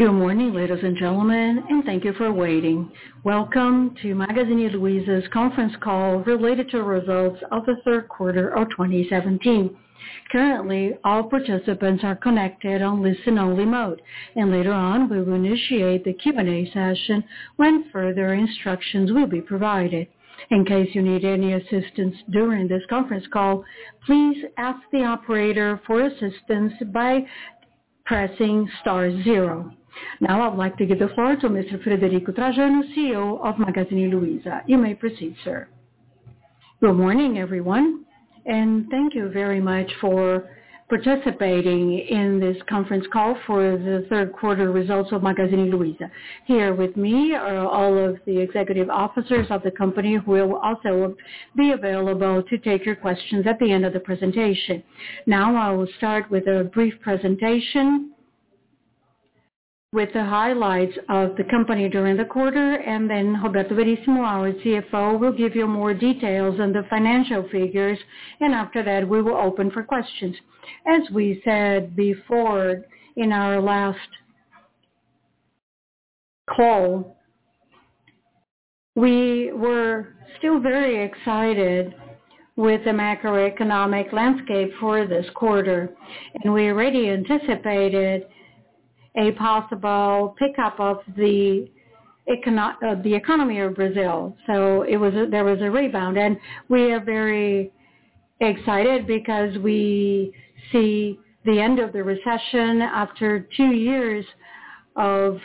Good morning, ladies and gentlemen, and thank you for waiting. Welcome to Magazine Luiza's conference call related to results of the third quarter of 2017. Currently, all participants are connected on listen-only mode, and later on we will initiate the Q&A session when further instructions will be provided. In case you need any assistance during this conference call, please ask the operator for assistance by pressing *0. Now I'd like to give the floor to Mr. Frederico Trajano, CEO of Magazine Luiza. You may proceed, sir. Good morning, everyone, and thank you very much for participating in this conference call for the third quarter results of Magazine Luiza. Here with me are all of the executive officers of the company who will also be available to take your questions at the end of the presentation. Now I will start with a brief presentation with the highlights of the company during the quarter, and then Roberto Verissimo, our CFO, will give you more details on the financial figures, and after that we will open for questions. As we said before in our last call, we were still very excited with the macroeconomic landscape for this quarter, and we already anticipated a possible pickup of the economy of Brazil. So there was a rebound, and we are very excited because we see the end of the recession after 2 years of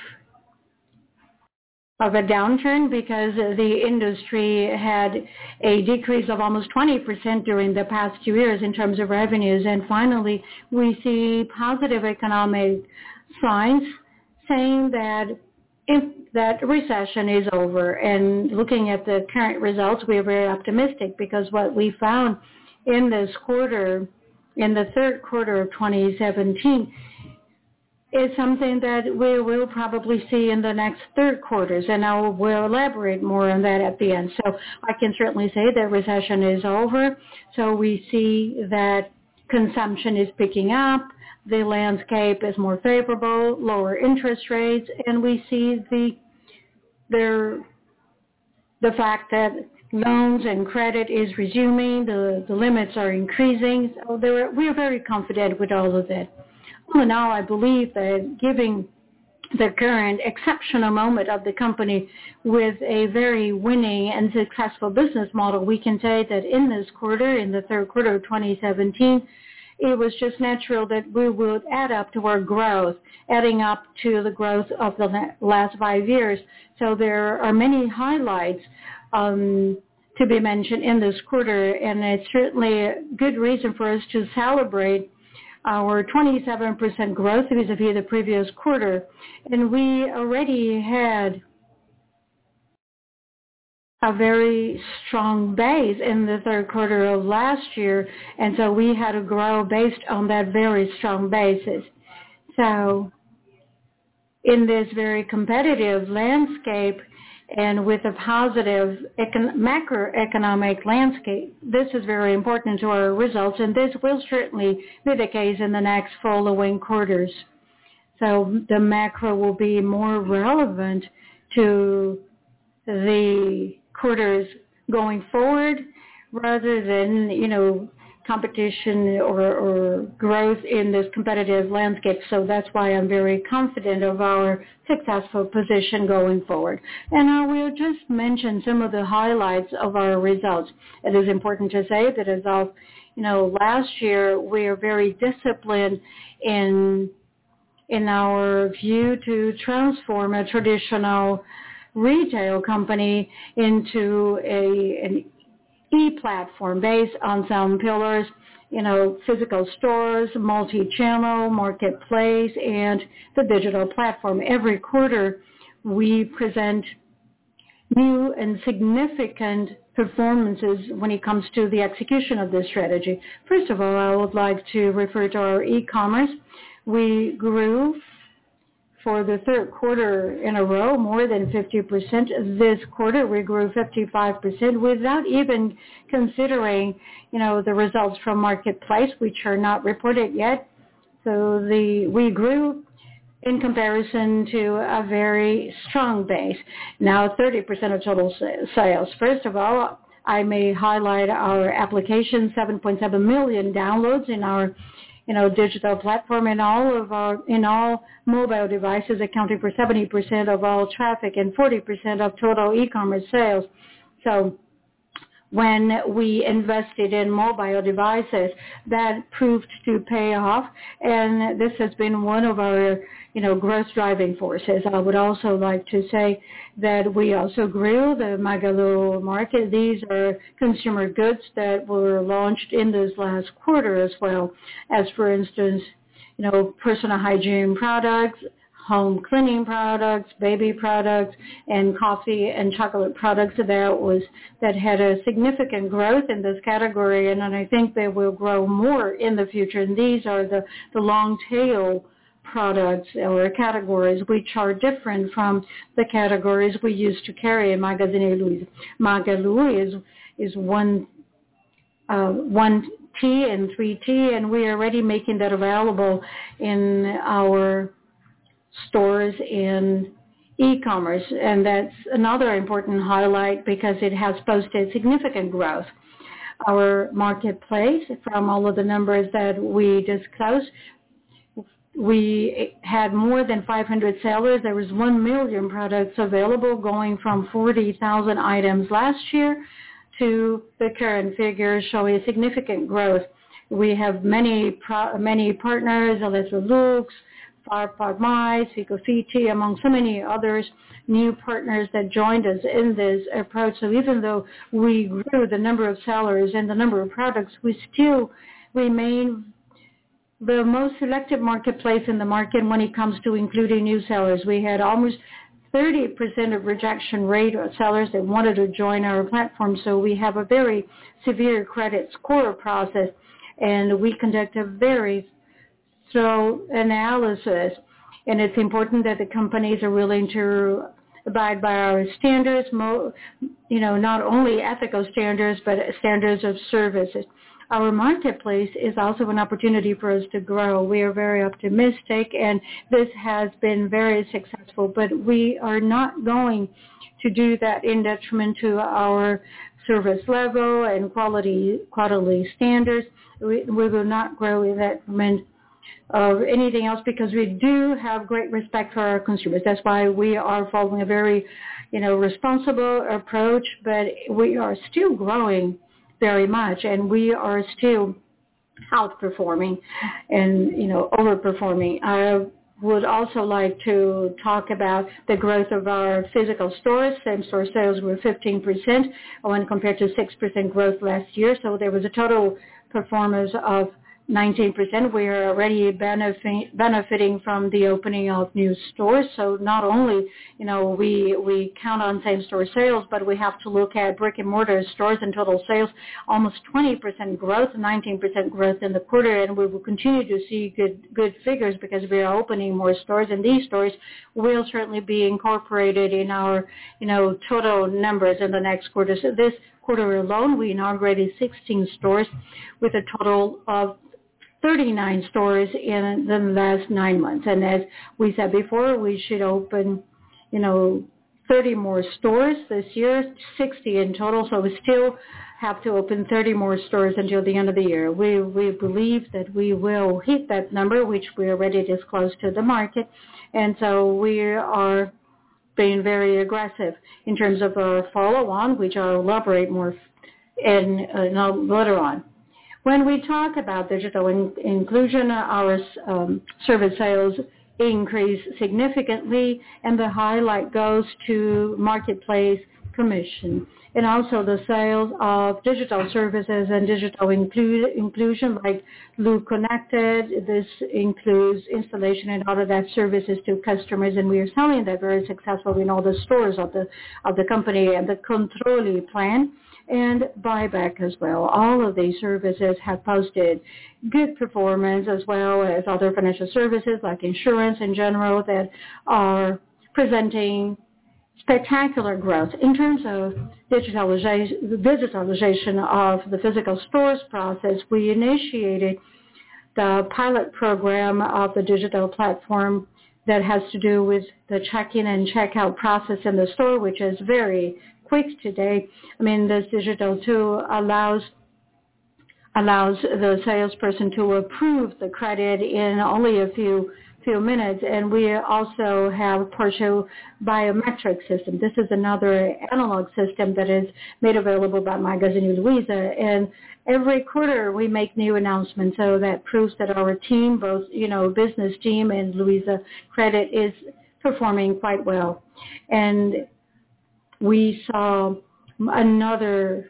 a downturn, because the industry had a decrease of almost 20% during the past 2 years in terms of revenues, and finally we see positive economic signs saying that if that recession is over. And looking at the current results, we are very optimistic, because what we found in this quarter, in the third quarter of 2017, is something that we will probably see in the next third quarters, and I will elaborate more on that at the end. So I can certainly say that recession is over. So we see that consumption is picking up, the landscape is more favorable, lower interest rates, and we see the fact that loans and credit is resuming, the limits are increasing. So we are very confident with all of that. All in all, I believe that given the current exceptional moment of the company with a very winning and successful business model, we can say that in this quarter, in the third quarter of 2017, it was just natural that we would add up to our growth, adding up to the growth of the last 5 years. So there are many highlights to be mentioned in this quarter, and it's certainly a good reason for us to celebrate our 27% growth vis-a-vis the previous quarter. And we already had a very strong base in the third quarter of last year, and so we had to grow based on that very strong basis. So in this very competitive landscape and with a positive macroeconomic landscape, this is very important to our results, and this will certainly be the case in the next following quarters. So the macro will be more relevant to the quarters going forward, rather than, competition or growth in this competitive landscape. So that's why I'm very confident of our successful position going forward. And I will just mention some of the highlights of our results. It is important to say that as of, last year, we are very disciplined in our view to transform a traditional retail company into an e-platform based on some pillars, physical stores, multi-channel, marketplace, and the digital platform. Every quarter we present new and significant performances when it comes to the execution of this strategy. First of all, I would like to refer to our e-commerce. We grew for the third quarter in a row more than 50%. This quarter we grew 55% without even considering, the results from Marketplace, which are not reported yet. So we grew in comparison to a very strong base. Now 30% of total sales. First of all, I may highlight our application, 7.7 million downloads in our digital platform, and all mobile devices, accounting for 70% of all traffic and 40% of total e-commerce sales. So when we invested in mobile devices, that proved to pay off, and this has been one of our growth driving forces. I would also like to say that we also grew the Magalu Market. These are consumer goods that were launched in this last quarter as well, as for instance, personal hygiene products, home cleaning products, baby products, and coffee and chocolate products that had a significant growth in this category, and I think they will grow more in the future. And these are the long tail products or categories which are different from the categories we used to carry in Magazine Luiza. Magalu is 1T and 3T, and we are already making that available in our stores in e-commerce, and that's another important highlight because it has posted significant growth. Our marketplace, from all of the numbers that we discussed, we had more than 500 sellers. There was 1 million products available, going from 40,000 items last year to the current figures, showing significant growth. We have many partners, Electrolux, Farmais, Ficofiti, among so many others, new partners that joined us in this approach. So even though we grew the number of sellers and the number of products, we still remain the most selective marketplace in the market when it comes to including new sellers. We had almost 30% of rejection rate of sellers that wanted to join our platform. So we have a very severe credit score process, and we conduct a very thorough analysis. And it's important that the companies are willing to abide by our standards, not only ethical standards, but standards of services. Our marketplace is also an opportunity for us to grow. We are very optimistic, and this has been very successful, but we are not going to do that in detriment to our service level and quality standards. We will not grow in detriment of anything else, because we do have great respect for our consumers. That's why we are following a very, responsible approach, but we are still growing very much, and we are still outperforming and, overperforming. I would also like to talk about the growth of our physical stores. Same-store sales were 15% when compared to 6% growth last year, so there was a total performance of 19%. We are already benefiting from the opening of new stores. So not only, we count on same-store sales, but we have to look at brick-and-mortar stores and total sales, almost 20% growth, 19% growth in the quarter, and we will continue to see good figures because we are opening more stores, and these stores will certainly be incorporated in our, total numbers in the next quarter. So this quarter alone, we inaugurated 16 stores with a total of 39 stores in the last 9 months. And as we said before, we should open, 30 more stores this year, 60 in total. So we still have to open 30 more stores until the end of the year. We believe that we will hit that number, which we already disclosed to the market. And so we are being very aggressive in terms of our follow-on, which I'll elaborate more later on. When we talk about digital inclusion, our service sales increase significantly, and the highlight goes to marketplace commission. And also the sales of digital services and digital inclusion like Lu Connected. This includes installation and Autodesk services to customers, and we are selling that very successfully in all the stores of the company, and the Controle plan and buyback as well. All of these services have posted good performance, as well as other financial services like insurance in general that are presenting spectacular growth. In terms of digitalization of the physical stores process, we initiated the pilot program of the digital platform that has to do with the check-in and check-out process in the store, which is very quick today. I mean, this digital tool allows the salesperson to approve the credit in only a few minutes, and we also have partial biometric system. This is another analog system that is made available by Magazine Luiza, and every quarter we make new announcements, so that proves that our team, both business team and Luiza Credit, is performing quite well. And we saw another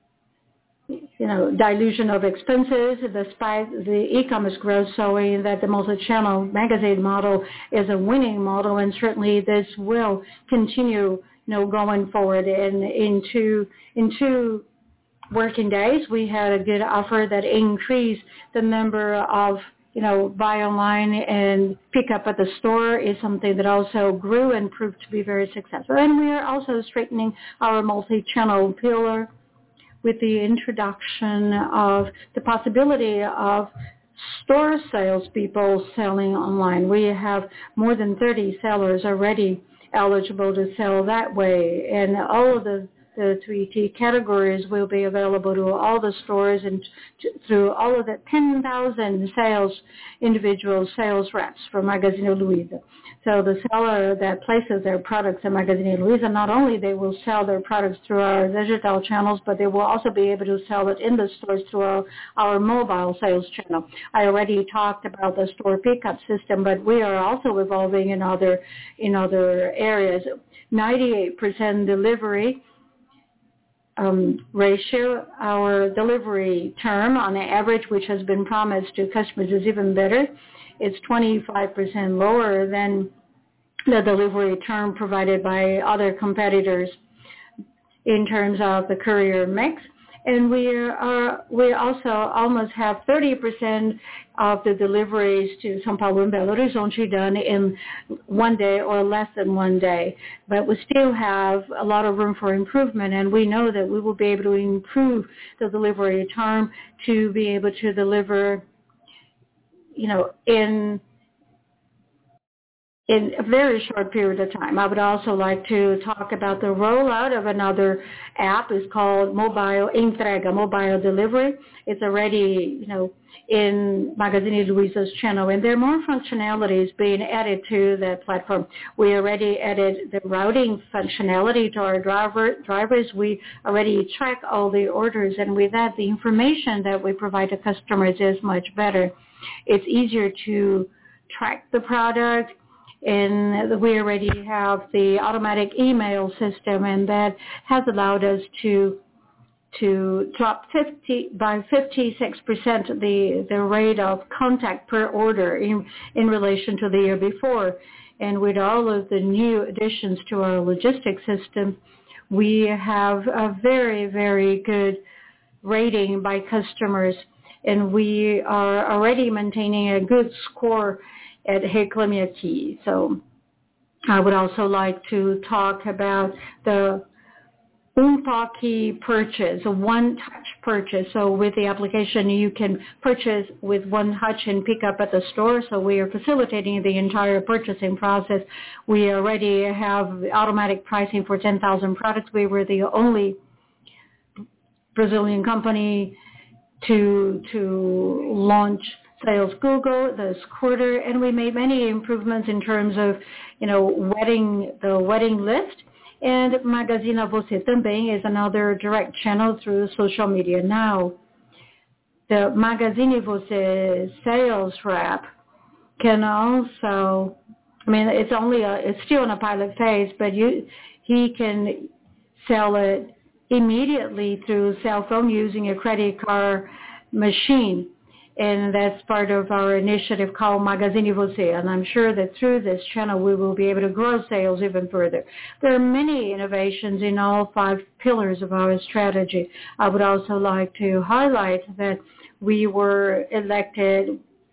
dilution of expenses despite the e-commerce growth, showing that the multi-channel magazine model is a winning model, and certainly this will continue going forward. And in two working days, we had a good offer that increased the number of buy online and pick up at the store is something that also grew and proved to be very successful. And we are also strengthening our multi-channel pillar with the introduction of the possibility of store salespeople selling online. We have more than 30 sellers already eligible to sell that way, and all of the 3T categories will be available to all the stores and through all of the 10,000 individual sales reps for Magazine Luiza. So the seller that places their products in Magazine Luiza, not only they will sell their products through our digital channels, but they will also be able to sell it in the stores through our mobile sales channel. I already talked about the store pickup system, but we are also evolving in other areas. 98% delivery ratio. Our delivery term on average, which has been promised to customers, is even better. It's 25% lower than the delivery term provided by other competitors in terms of the courier mix. And we also almost have 30% of the deliveries to São Paulo and Belo Horizonte done in 1 day or less than 1 day. But we still have a lot of room for improvement, and we know that we will be able to improve the delivery time to be able to deliver, in a very short period of time. I would also like to talk about the rollout of another app. It's called Mobile Entrega, Mobile Delivery. It's already, in Magazine Luiza's channel, and there are more functionalities being added to that platform. We already added the routing functionality to our drivers. We already track all the orders, and with that, the information that we provide to customers is much better. It's easier to track the product, and we already have the automatic email system, and that has allowed us to drop 56% the rate of contact per order in relation to the year before. And with all of the new additions to our logistics system, we have a very, very good rating by customers, and we are already maintaining a good score at Reclame Aqui. So I would also like to talk about the Toque purchase, a one-touch purchase. So with the application, you can purchase with one touch and pick up at the store. So we are facilitating the entire purchasing process. We already have automatic pricing for 10,000 products. We were the only Brazilian company to launch Sales Google this quarter, and we made many improvements in terms of, the wedding list. And Magazine Você também is another direct channel through social media. Now, the Magazine Você sales rep can also, it's still in a pilot phase, but he can sell it immediately through cell phone using a credit card machine. And that's part of our initiative called Magazine Você. And I'm sure that through this channel, we will be able to grow sales even further. There are many innovations in all 5 pillars of our strategy. I would also like to highlight that we were elected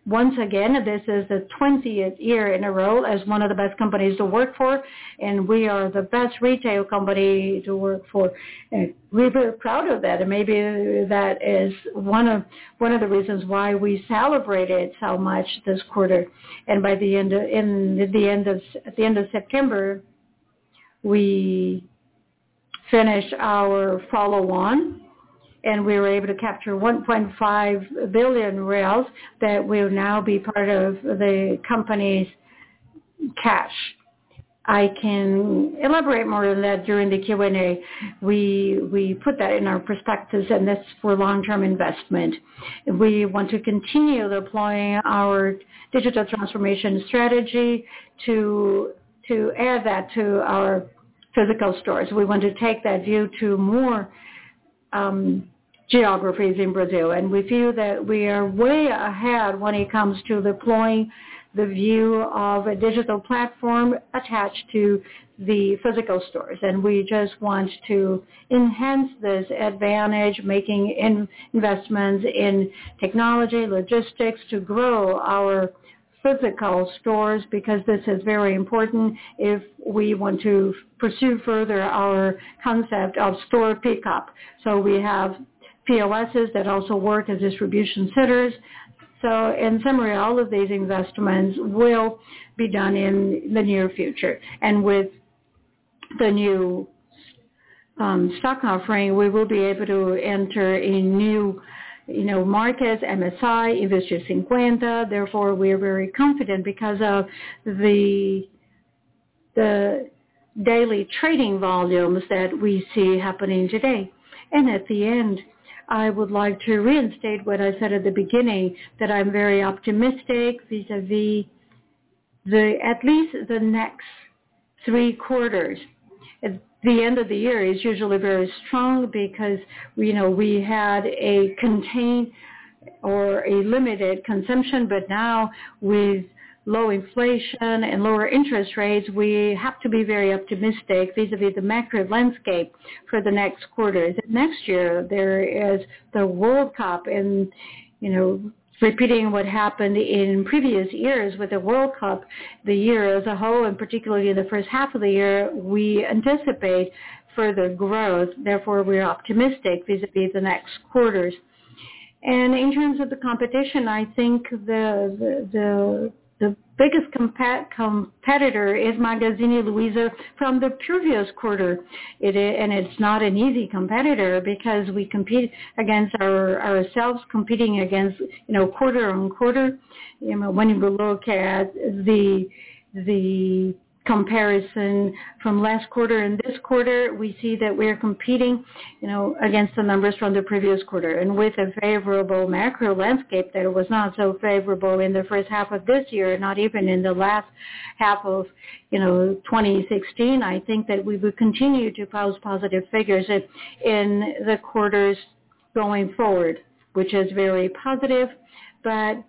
once again, this is the 20th year in a row as one of the best companies to work for, and we are the best retail company to work for. And we're very proud of that, and maybe that is one of the reasons why we celebrated so much this quarter. And by the end of September, we finished our follow-on, and we were able to capture 1.5 billion reais that will now be part of the company's cash. I can elaborate more on that during the Q&A. We put that in our prospectus, and that's for long-term investment. We want to continue deploying our digital transformation strategy to add that to our physical stores. We want to take that view to more geographies in Brazil, and we feel that we are way ahead when it comes to deploying the view of a digital platform attached to the physical stores. And we just want to enhance this advantage, making investments in technology, logistics to grow our physical stores, because this is very important if we want to pursue further our concept of store pickup. So we have POSs that also work as distribution centers. So in summary, all of these investments will be done in the near future. And with the new stock offering, we will be able to enter in new markets, MSI, Investir 50. Therefore, we are very confident because of the daily trading volumes that we see happening today. And at the end, I would like to reinstate what I said at the beginning, that I'm very optimistic vis-a-vis at least the next 3 quarters. At the end of the year is usually very strong because we had a contained or a limited consumption, but now with low inflation and lower interest rates, we have to be very optimistic vis-a-vis the macro landscape for the next quarters. Next year, there is the World Cup, and, repeating what happened in previous years with the World Cup, the year as a whole, and particularly in the first half of the year, we anticipate further growth. Therefore, we're optimistic vis-a-vis the next quarters. And in terms of the competition, I think the biggest competitor is Magazine Luiza from the previous quarter. And it's not an easy competitor because we compete against ourselves, competing against, quarter on quarter. When you look at the comparison from last quarter and this quarter, we see that we're competing, against the numbers from the previous quarter. And with a favorable macro landscape that was not so favorable in the first half of this year, not even in the last half of, 2016, I think that we will continue to post positive figures in the quarters going forward, which is very positive. But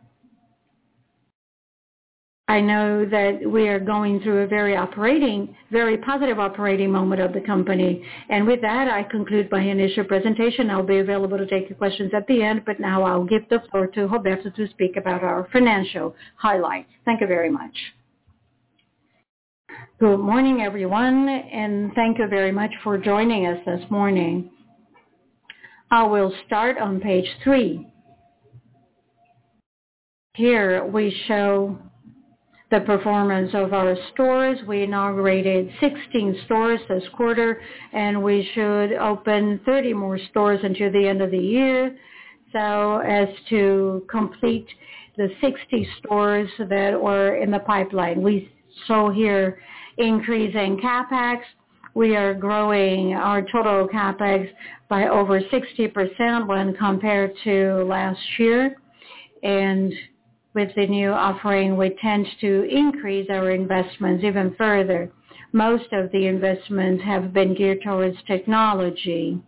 I know that we are going through a very positive operating moment of the company. And with that, I conclude my initial presentation. I'll be available to take your questions at the end, but now I'll give the floor to Roberto to speak about our financial highlights. Thank you very much. Good morning, everyone, and thank you very much for joining us this morning. I will start on page 3. Here we show the performance of our stores. We inaugurated 16 stores this quarter, and we should open 30 more stores until the end of the year, so as to complete the 60 stores that were in the pipeline. We show here increasing CapEx. We are growing our total CapEx by over 60% when compared to last year, and with the new offering, we tend to increase our investments even further. Most of the investments have been geared towards technology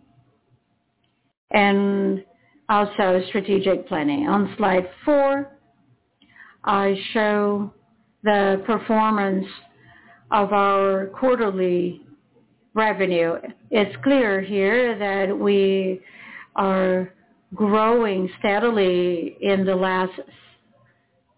and also strategic planning. On slide 4, I show the performance of our quarterly revenue. It's clear here that we are growing steadily in the last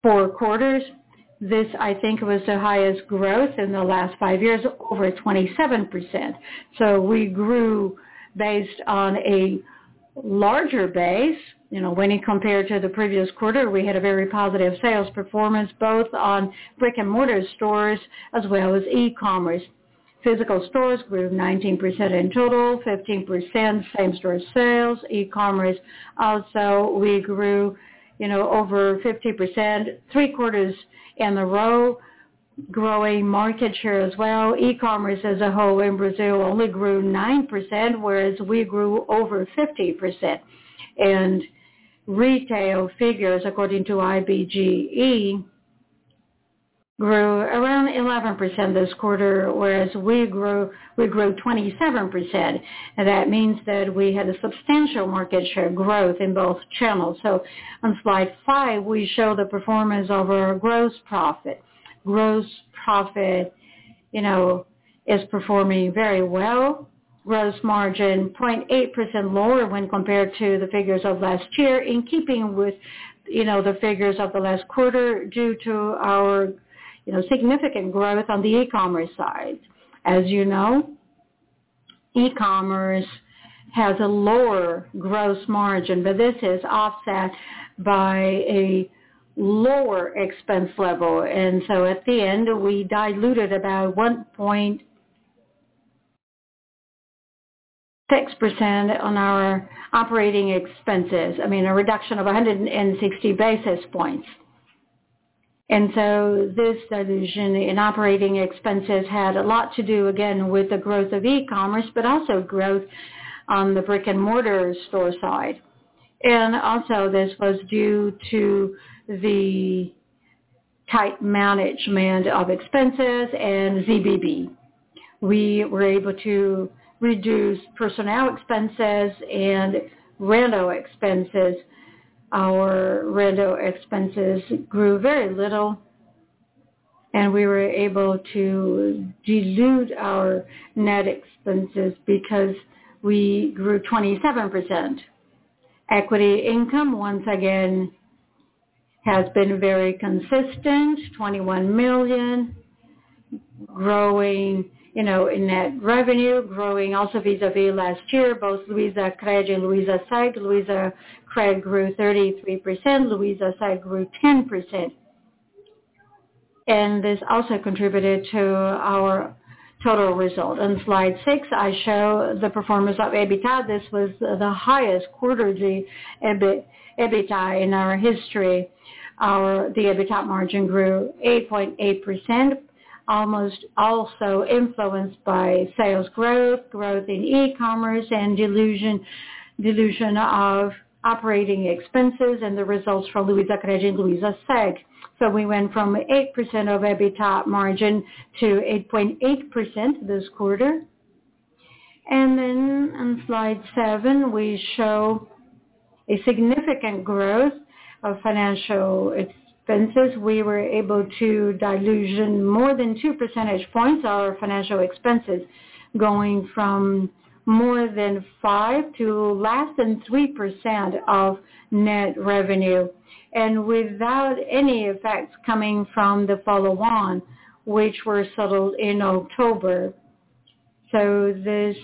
4 quarters. This, I think, was the highest growth in the last 5 years, over 27%. So we grew based on a larger base. When you compare to the previous quarter, we had a very positive sales performance, both on brick and mortar stores as well as e-commerce. Physical stores grew 19% in total, 15% same-store sales. E-commerce also, we grew, over 50%, 3 quarters in a row, growing market share as well. E-commerce as a whole in Brazil only grew 9%, whereas we grew over 50%. And retail figures, according to IBGE, grew around 11% this quarter, whereas we grew 27%. And that means that we had a substantial market share growth in both channels. So on slide 5, we show the performance of our gross profit. Gross profit, is performing very well. Gross margin 0.8% lower when compared to the figures of last year, in keeping with, the figures of the last quarter due to our, significant growth on the e-commerce side. As you know, e-commerce has a lower gross margin, but this is offset by a lower expense level. And so at the end, we diluted about 1.6% on our operating expenses. A reduction of 160 basis points. And so this dilution in operating expenses had a lot to do, again, with the growth of e-commerce, but also growth on the brick and mortar store side. And also this was due to the tight management of expenses and ZBB. We were able to reduce personnel expenses and rental expenses. Our rental expenses grew very little, and we were able to dilute our net expenses because we grew 27%. Equity income, once again, has been very consistent, 21 million, growing, in net revenue, growing also vis-a-vis last year. Both Luizacred and Luizaseg. Luizacred grew 33%, Luizaseg grew 10%. And this also contributed to our total result. On slide 6, I show the performance of EBITDA. This was the highest quarterly EBITDA in our history. The EBITDA margin grew 8.8%, almost also influenced by sales growth in e-commerce, and dilution of operating expenses and the results from Luizacred and Luizaseg. So we went from 8% of EBITDA margin to 8.8% this quarter. And then on slide 7, we show a significant growth of financial expenses. We were able to dilution more than 2 percentage points our financial expenses, going from more than 5 to less than 3% of net revenue, and without any effects coming from the follow-on, which were settled in October. So this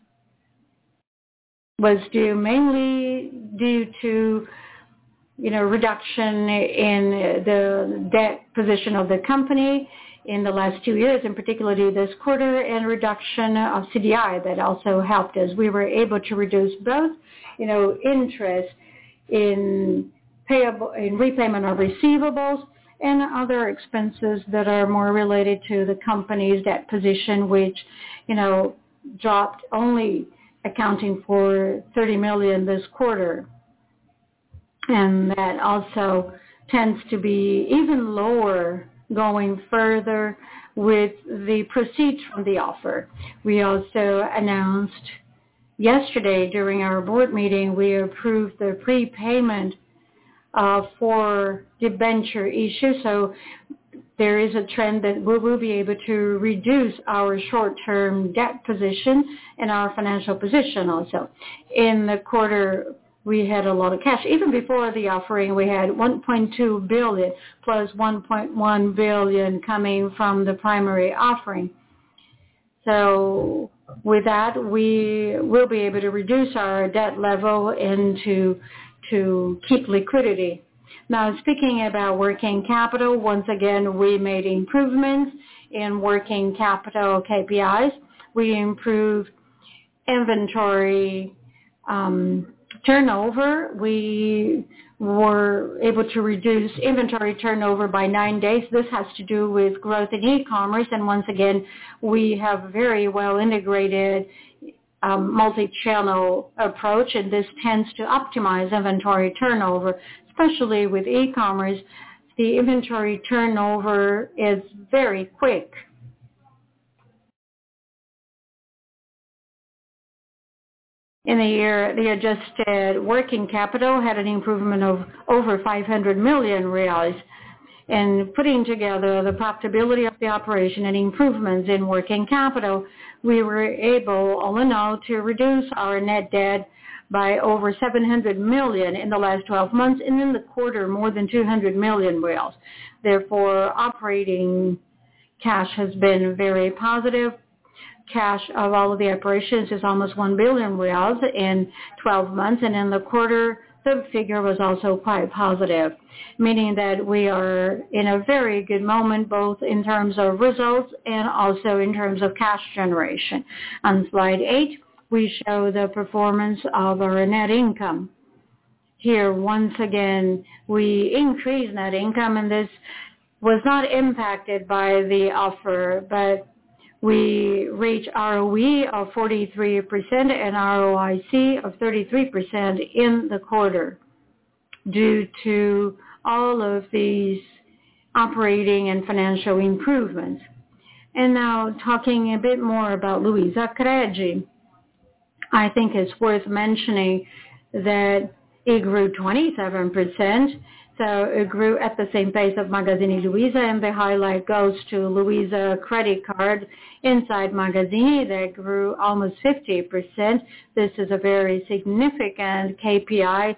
was mainly due to reduction in the debt position of the company in the last 2 years, and particularly this quarter, and reduction of CDI that also helped us. We were able to reduce both, interest in repayment of receivables and other expenses that are more related to the company's debt position, which, dropped, only accounting for 30 million this quarter. And that also tends to be even lower going further with the proceeds from the offer. We also announced yesterday during our board meeting, we approved the prepayment for debenture issue. So there is a trend that we will be able to reduce our short-term debt position and our financial position also. In the quarter we had a lot of cash. Even before the offering, we had 1.2 billion plus 1.1 billion coming from the primary offering. So with that, we will be able to reduce our debt level and to keep liquidity. Now, speaking about working capital, once again, we made improvements in working capital KPIs. We improved inventory turnover. We were able to reduce inventory turnover by 9 days. This has to do with growth in e-commerce. And once again, we have a very well integrated multi-channel approach, and this tends to optimize inventory turnover, especially with e-commerce. The inventory turnover is very quick. In the year, the adjusted working capital had an improvement of over 500 million reais. And putting together the profitability of the operation and improvements in working capital, we were able, all in all, to reduce our net debt by over 700 million in the last 12 months, and in the quarter, more than 200 million reais. Therefore, operating cash has been very positive. Cash of all of the operations is almost 1 billion reais in 12 months, and in the quarter, the figure was also quite positive, meaning that we are in a very good moment, both in terms of results and also in terms of cash generation. On slide 8, we show the performance of our net income. Here, once again, we increased net income, and this was not impacted by the offer, but we reached ROE of 43% and ROIC of 33% in the quarter due to all of these operating and financial improvements. And now talking a bit more about Luizacred, I think it's worth mentioning that it grew 27%. So it grew at the same pace of Magazine Luiza, and the highlight goes to Luiza credit card inside Magazine that grew almost 50%. This is a very significant KPI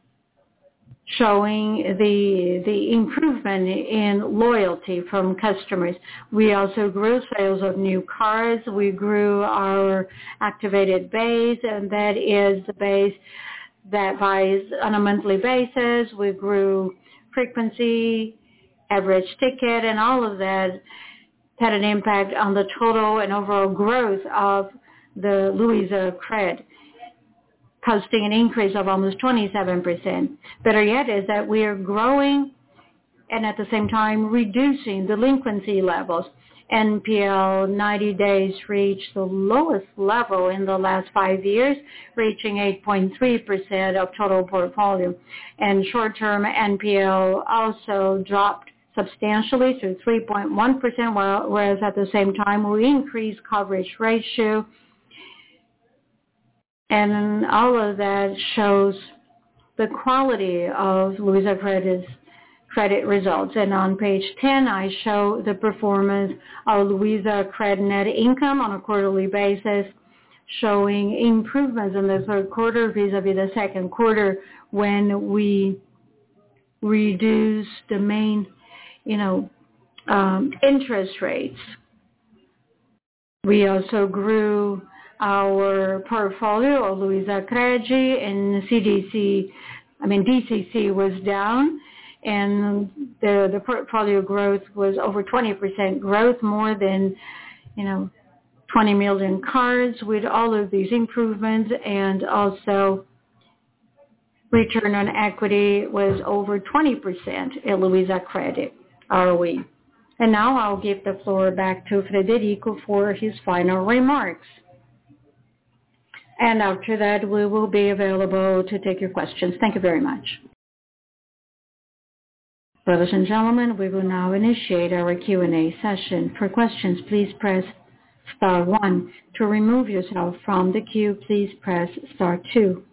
showing the improvement in loyalty from customers. We also grew sales of new cars. We grew our activated base, and that is the base that buys on a monthly basis. We grew frequency, average ticket, and all of that had an impact on the total and overall growth of the Luizacred, posting an increase of almost 27%. Better yet is that we are growing and at the same time reducing delinquency levels. NPL 90 days reached the lowest level in the last 5 years, reaching 8.3% of total portfolio. And short-term NPL also dropped substantially to 3.1%, whereas at the same time we increased coverage ratio. And all of that shows the quality of Luizacred's credit results. And on page 10, I show the performance of Luizacred net income on a quarterly basis, showing improvements in the third quarter vis-a-vis the second quarter when we reduced the main, interest rates. We also grew our portfolio of Luizacred, and DCC was down, and the portfolio growth was over 20% growth, more than 20 million cards with all of these improvements, and also return on equity was over 20% at Luizacred ROE. And now I'll give the floor back to Frederico for his final remarks. And after that, we will be available to take your questions. Thank you very much. Brothers and gentlemen, we will now initiate our Q&A session. For questions, please press star 1. To remove yourself from the queue, please press star 2.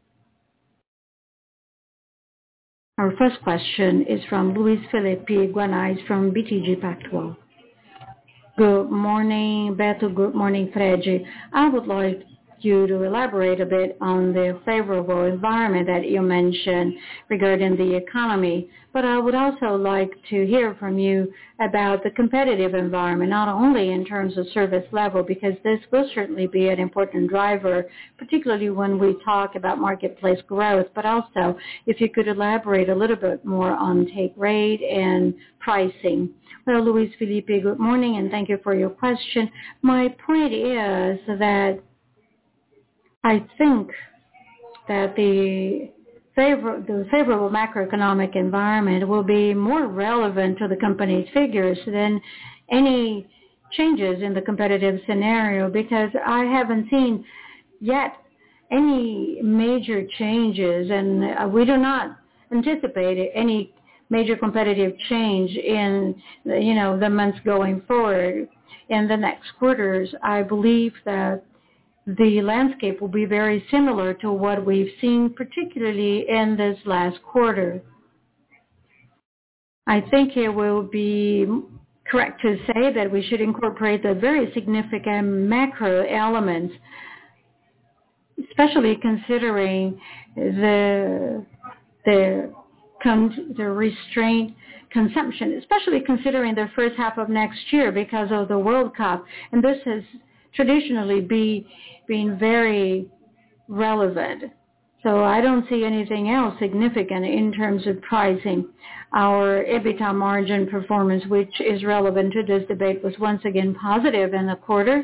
Our first question is from Luis Felipe Guanais from BTG Pactual. Good morning, Beto. Good morning, Fred. I would like you to elaborate a bit on the favorable environment that you mentioned regarding the economy. But I would also like to hear from you about the competitive environment, not only in terms of service level, because this will certainly be an important driver, particularly when we talk about marketplace growth, but also if you could elaborate a little bit more on take rate and pricing. Well, Luis Felipe, good morning, and thank you for your question. My point is that I think that the favorable macroeconomic environment will be more relevant to the company's figures than any changes in the competitive scenario, because I haven't seen yet any major changes, and we do not anticipate any major competitive change in the months going forward. In the next quarters, I believe that the landscape will be very similar to what we've seen, particularly in this last quarter. I think it will be correct to say that we should incorporate the very significant macro elements, especially considering the restrained consumption, especially considering the first half of next year because of the World Cup. And this has traditionally been very relevant. So I don't see anything else significant in terms of pricing. Our EBITDA margin performance, which is relevant to this debate, was once again positive in the quarter.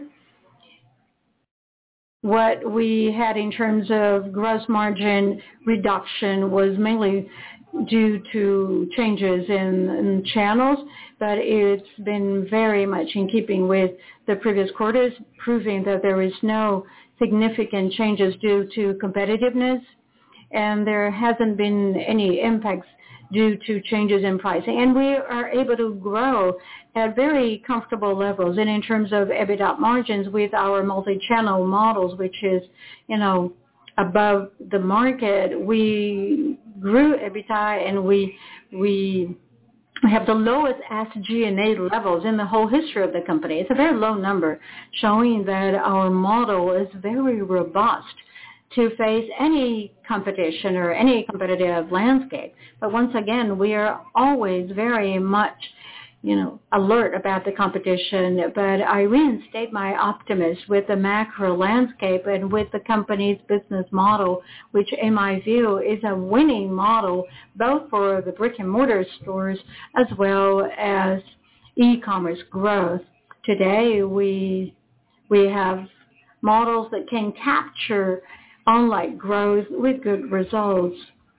What we had in terms of gross margin reduction was mainly due to changes in channels, but it's been very much in keeping with the previous quarters, proving that there is no significant changes due to competitiveness, and there hasn't been any impacts due to changes in pricing. And we are able to grow at very comfortable levels. And in terms of EBITDA margins with our multi-channel models, which is, above the market, we grew EBITDA, and we have the lowest SG&A levels in the whole history of the company. It's a very low number, showing that our model is very robust to face any competition or any competitive landscape. But once again, we are always very much, alert about the competition. But I reinstate my optimism with the macro landscape and with the company's business model, which in my view is a winning model, both for the brick and mortar stores as well as e-commerce growth. Today, we have models that can capture online growth with good results.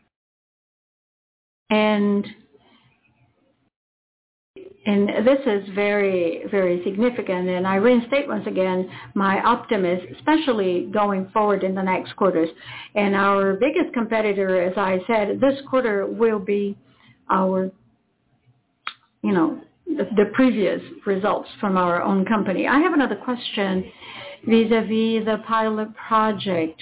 And this is very, very significant. And I reinstate once again my optimism, especially going forward in the next quarters. And our biggest competitor, as I said, this quarter will be our, the previous results from our own company. I have another question vis-a-vis the pilot project.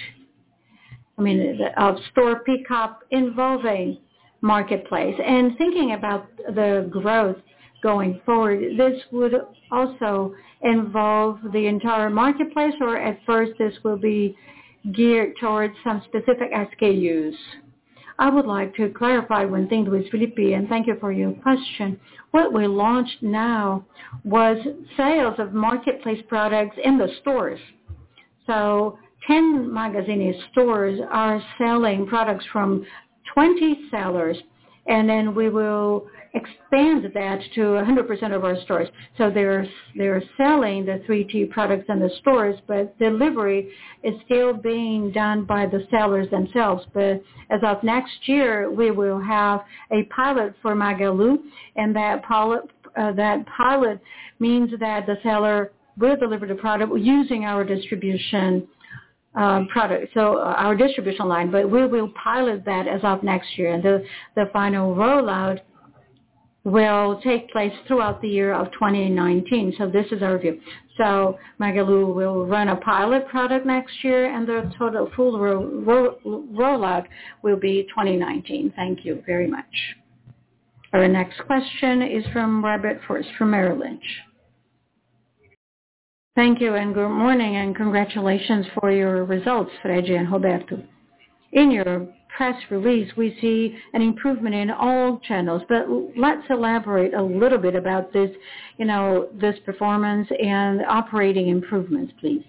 Of store pickup involving marketplace. And thinking about the growth going forward, this would also involve the entire marketplace, or at first this will be geared towards some specific SKUs? I would like to clarify one thing, Luis Felipe, and thank you for your question. What we launched now was sales of marketplace products in the stores. So 10 Magazine stores are selling products from 20 sellers, and then we will expand that to 100% of our stores. So they're selling the 3T products in the stores, but delivery is still being done by the sellers themselves. But as of next year, we will have a pilot for Magalu, and that pilot means that the seller will deliver the product using our distribution product, so our distribution line, but we will pilot that as of next year. And the final rollout will take place throughout the year of 2019. So this is our view. So Magalu will run a pilot product next year, and the total full rollout will be 2019. Thank you very much. Our next question is from Robert Forst from Merrill Lynch. Thank you, and good morning, and congratulations for your results, Fred and Roberto. In your press release, we see an improvement in all channels, but let's elaborate a little bit about this, this performance and operating improvements, please.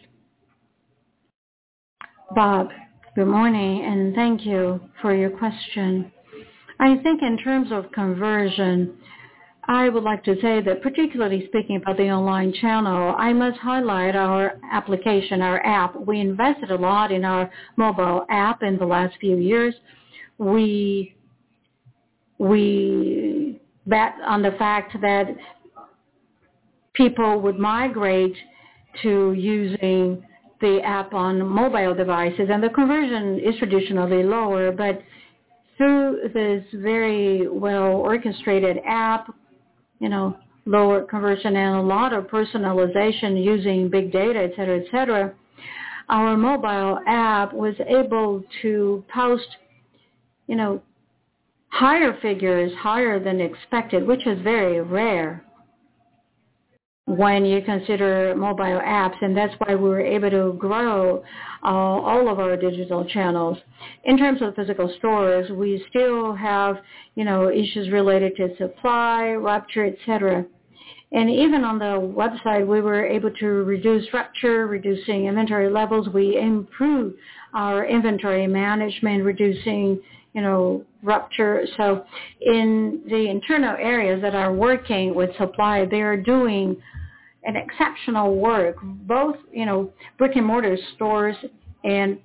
Bob, good morning, and thank you for your question. I think in terms of conversion, I would like to say that particularly speaking about the online channel, I must highlight our application, our app. We invested a lot in our mobile app in the last few years. We bet on the fact that people would migrate to using the app on mobile devices, and the conversion is traditionally lower, but through this very well orchestrated app, lower conversion and a lot of personalization using big data, et cetera, our mobile app was able to post, higher figures, higher than expected, which is very rare when you consider mobile apps, and that's why we were able to grow all of our digital channels. In terms of physical stores, we still have, issues related to supply, rupture, etc. And even on the website, we were able to reduce rupture, reducing inventory levels. We improved our inventory management, reducing, rupture. So in the internal areas that are working with supply, they are doing an exceptional work, both, brick and mortar stores and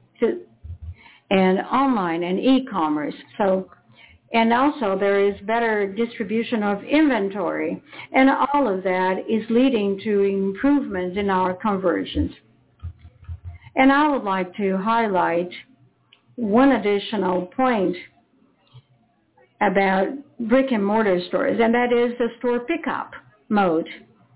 online and e-commerce. So, and also there is better distribution of inventory, and all of that is leading to improvements in our conversions. And I would like to highlight one additional point about brick and mortar stores, and that is the store pickup mode.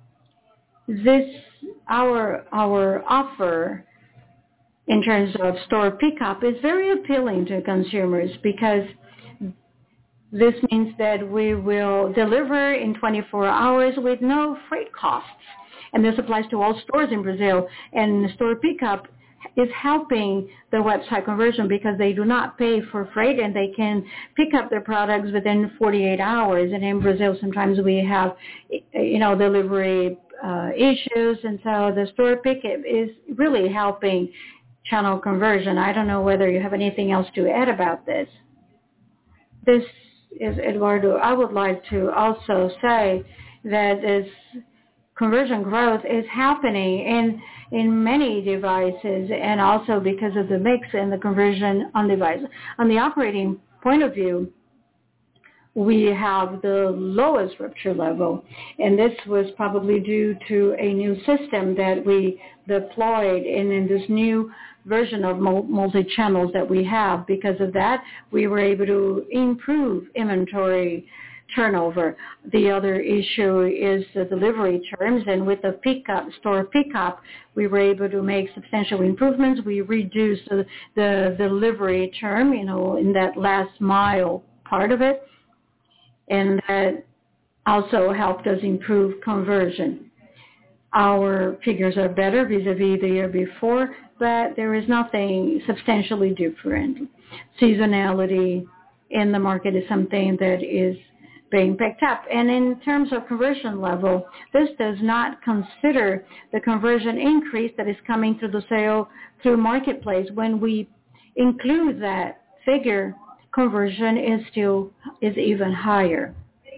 Our offer in terms of store pickup is very appealing to consumers because this means that we will deliver in 24 hours with no freight costs. And this applies to all stores in Brazil. And store pickup is helping the website conversion because they do not pay for freight and they can pick up their products within 48 hours. And in Brazil, sometimes we have, delivery issues. And so the store pickup is really helping channel conversion. I don't know whether you have anything else to add about this. This is Eduardo. I would like to also say that this conversion growth is happening in many devices and also because of the mix and the conversion on device. On the operating point of view, we have the lowest rupture level, and this was probably due to a new system that we deployed in this new version of multi-channels that we have. Because of that, we were able to improve inventory turnover. The other issue is the delivery terms, and with the store pickup, we were able to make substantial improvements. We reduced the delivery term, in that last mile part of it, and that also helped us improve conversion. Our figures are better vis-a-vis the year before, but there is nothing substantially different. Seasonality in the market is something that is being picked up. And in terms of conversion level, this does not consider the conversion increase that is coming through the sale through marketplace. When we include that figure, conversion is even higher.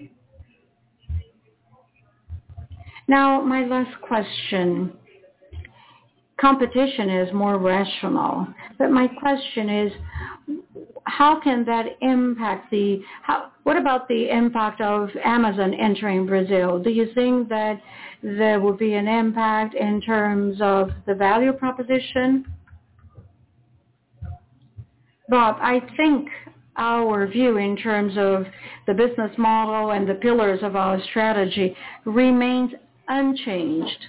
Now, my last question. Competition is more rational, but my question is, how can that impact what about the impact of Amazon entering Brazil? Do you think that there will be an impact in terms of the value proposition? Bob, I think our view in terms of the business model and the pillars of our strategy remains unchanged.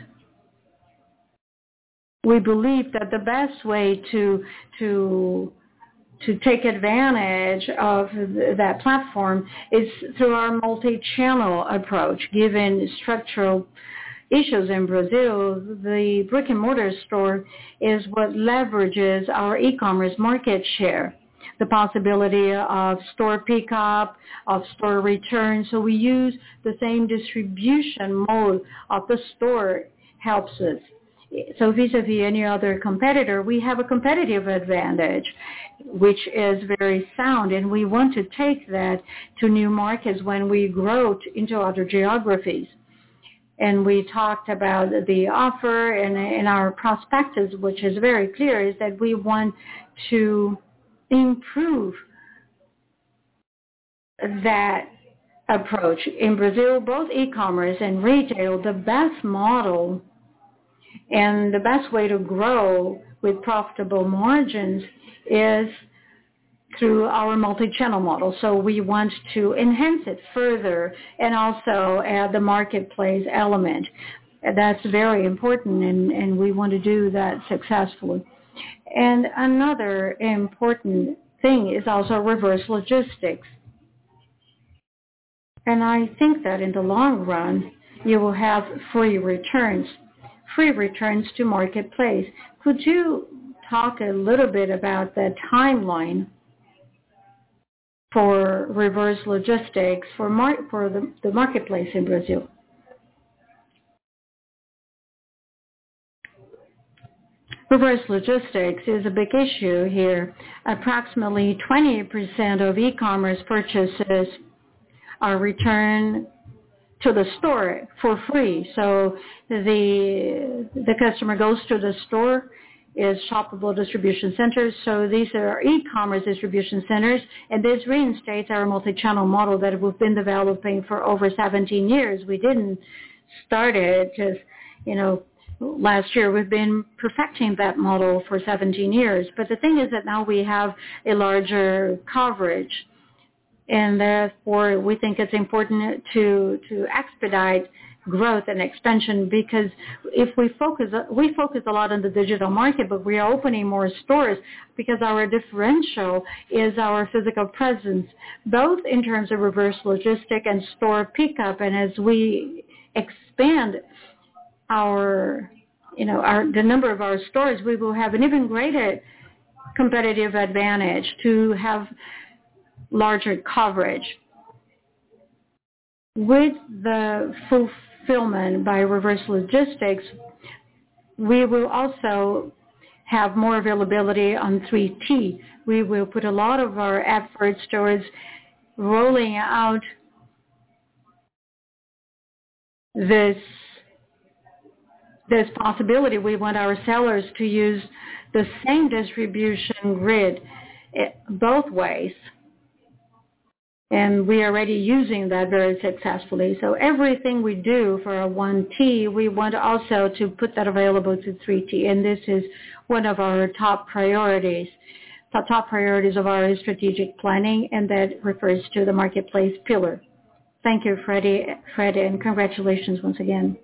We believe that the best way to take advantage of that platform is through our multi-channel approach, given structural, issues in Brazil, the brick and mortar store is what leverages our e-commerce market share, the possibility of store pickup, of store return. So we use the same distribution mode of the store helps us. So vis-a-vis any other competitor, we have a competitive advantage, which is very sound, and we want to take that to new markets when we grow into other geographies. And we talked about the offer and our prospectus, which is very clear, is that we want to improve that approach. In Brazil, both e-commerce and retail, the best model and the best way to grow with profitable margins is through our multi-channel model. So we want to enhance it further and also add the marketplace element. That's very important, and we want to do that successfully. And another important thing is also reverse logistics. And I think that in the long run, you will have free returns to marketplace. Could you talk a little bit about the timeline for reverse logistics for the marketplace in Brazil? Reverse logistics is a big issue here. Approximately 20% of e-commerce purchases are returned to the store for free. So the customer goes to the store, is shoppable distribution centers. So these are e-commerce distribution centers, and this reinstates our multi-channel model that we've been developing for over 17 years. We didn't start it just, last year. We've been perfecting that model for 17 years. But the thing is that now we have a larger coverage, and therefore we think it's important to expedite growth and expansion, because if we focus a lot on the digital market, but we are opening more stores because our differential is our physical presence, both in terms of reverse logistic and store pickup. And as we expand the number of our stores, we will have an even greater competitive advantage to have larger coverage. With the fulfillment by reverse logistics, we will also have more availability on 3T. We will put a lot of our efforts towards rolling out this possibility. We want our sellers to use the same distribution grid both ways. And we are already using that very successfully. So everything we do for a 1T, we want also to put that available to 3T. And this is one of our top priorities, the top priorities of our strategic planning, and that refers to the marketplace pillar. Thank you, Fred, and congratulations once again.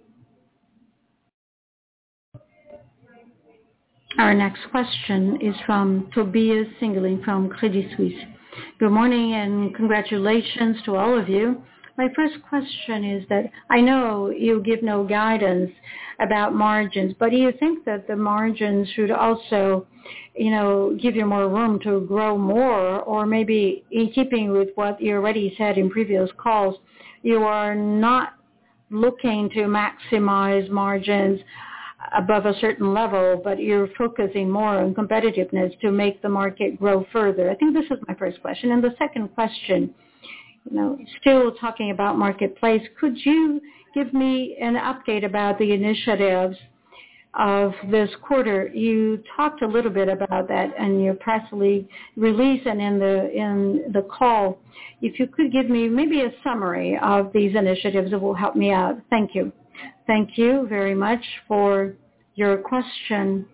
Our next question is from Tobias Singling from Credit Suisse. Good morning and congratulations to all of you. My first question is that I know you give no guidance about margins, but do you think that the margins should also, give you more room to grow more, or maybe in keeping with what you already said in previous calls, you are not looking to maximize margins above a certain level, but you're focusing more on competitiveness to make the market grow further? I think this is my first question. And the second question, still talking about marketplace, could you give me an update about the initiatives of this quarter? You talked a little bit about that in your press release and in the call. If you could give me maybe a summary of these initiatives, it will help me out. Thank you. Thank you very much for your question.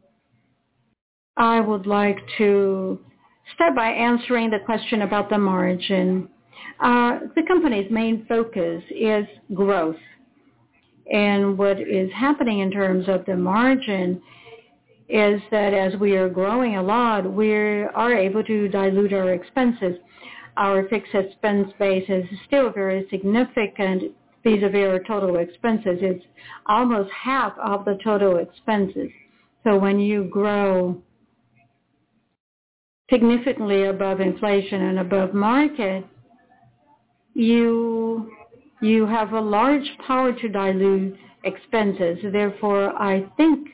I would like to start by answering the question about the margin. The company's main focus is growth. And what is happening in terms of the margin is that as we are growing a lot, we are able to dilute our expenses. Our fixed expense base is still very significant vis-a-vis our total expenses. It's almost half of the total expenses. So when you grow significantly above inflation and above market, you have a large power to dilute expenses. Therefore, I think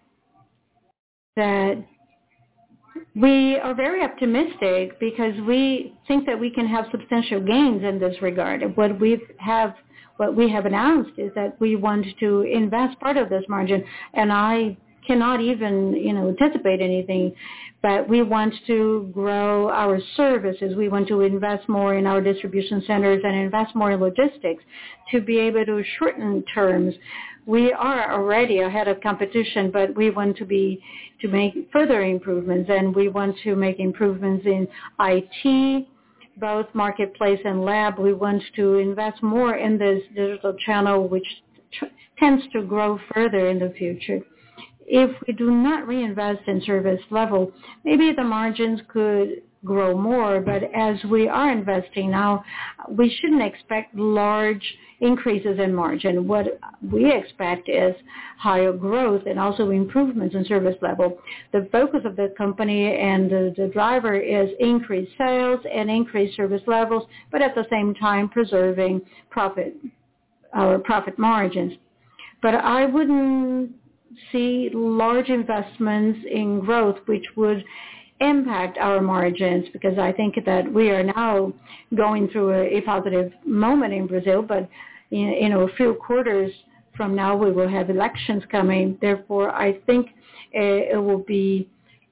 that we are very optimistic because we think that we can have substantial gains in this regard. What we have announced is that we want to invest part of this margin, and I cannot even, anticipate anything, but we want to grow our services. We want to invest more in our distribution centers and invest more in logistics to be able to shorten terms. We are already ahead of competition, but we want to make further improvements, and we want to make improvements in IT, both marketplace and lab. We want to invest more in this digital channel, which tends to grow further in the future. If we do not reinvest in service level, maybe the margins could grow more, but as we are investing now, we shouldn't expect large increases in margin. What we expect is higher growth and also improvements in service level. The focus of the company and the driver is increased sales and increased service levels, but at the same time preserving our profit margins. But I wouldn't see large investments in growth which would impact our margins, because I think that we are now going through a positive moment in Brazil, but in a few quarters from now we will have elections coming. Therefore, I think it will be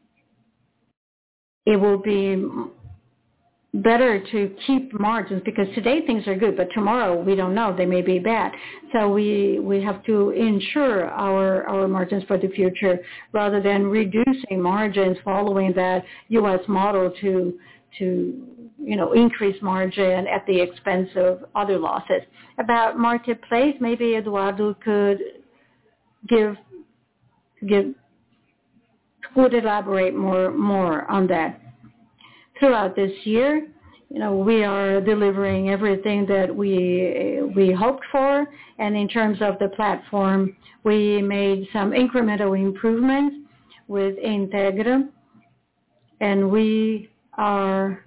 better to keep margins, because today things are good, but tomorrow we don't know, they may be bad. So we have to ensure our margins for the future rather than reducing margins following that U.S. model to increase margin at the expense of other losses. About marketplace, maybe Eduardo could elaborate more on that. Throughout this year, we are delivering everything that we hoped for, and in terms of the platform, we made some incremental improvements with Integra, and we are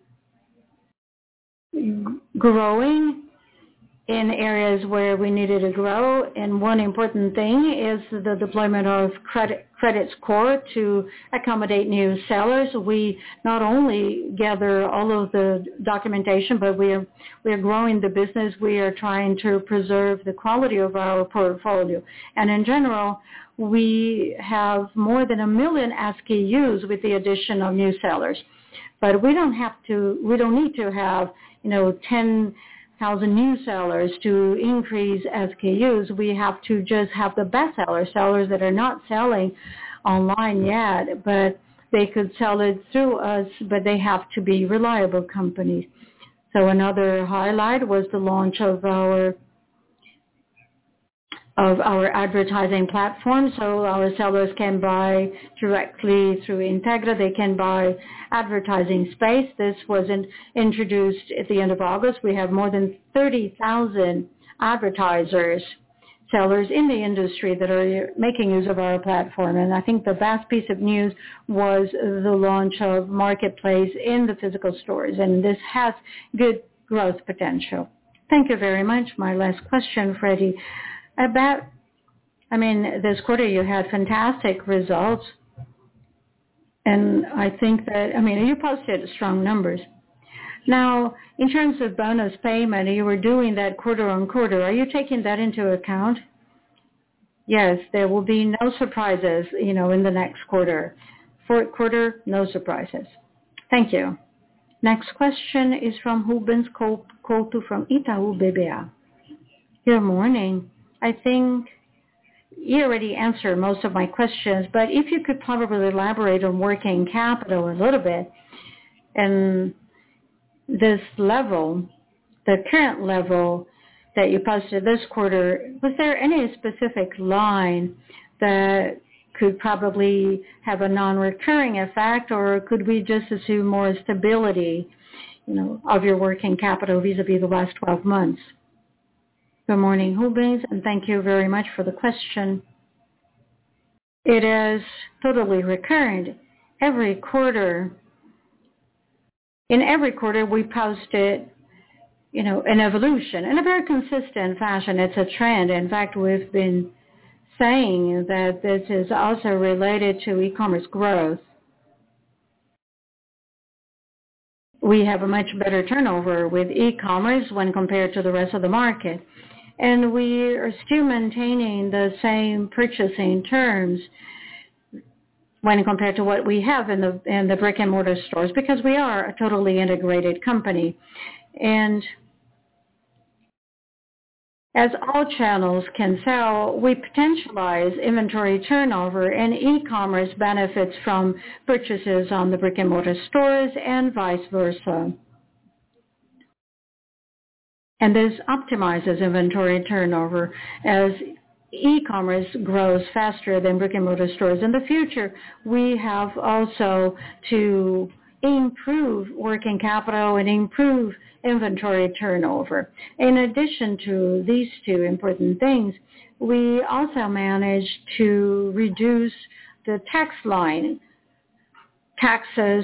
growing in areas where we needed to grow. And one important thing is the deployment of credit score to accommodate new sellers. We not only gather all of the documentation, but we are growing the business. We are trying to preserve the quality of our portfolio. And in general, we have more than 1 million SKUs with the addition of new sellers. But we don't need to have 10,000 new sellers to increase SKUs. We have to just have the best sellers that are not selling online yet, but they could sell it through us, but they have to be reliable companies. So another highlight was the launch of our advertising platform, so our sellers can buy directly through Integra. They can buy advertising space. This was introduced at the end of August. We have more than 30,000 advertisers, sellers in the industry that are making use of our platform. And I think the best piece of news was the launch of Marketplace in the physical stores, and this has good growth potential. Thank you very much. My last question, Freddie. This quarter you had fantastic results, and I think that, you posted strong numbers. Now, in terms of bonus payment, you were doing that quarter on quarter. Are you taking that into account? Yes, there will be no surprises, in the next quarter. Fourth quarter, no surprises. Thank you. Next question is from Rubens Couto from Itaú BBA. Good morning. I think you already answered most of my questions, but if you could probably elaborate on working capital a little bit, and this level, the current level that you posted this quarter, was there any specific line that could probably have a non-recurring effect, or could we just assume more stability, of your working capital vis-a-vis the last 12 months? Good morning, Rubens, and thank you very much for the question. It is totally recurrent. Every quarter, in every quarter we posted, an evolution in a very consistent fashion. It's a trend. In fact, we've been saying that this is also related to e-commerce growth. We have a much better turnover with e-commerce when compared to the rest of the market. And we are still maintaining the same purchasing terms when compared to what we have in the brick and mortar stores, because we are a totally integrated company. And as all channels can sell, we potentialize inventory turnover, and e-commerce benefits from purchases on the brick and mortar stores and vice versa. And this optimizes inventory turnover as e-commerce grows faster than brick and mortar stores. In the future, we have also to improve working capital and improve inventory turnover. In addition to these two important things, we also managed to reduce the tax line, taxes,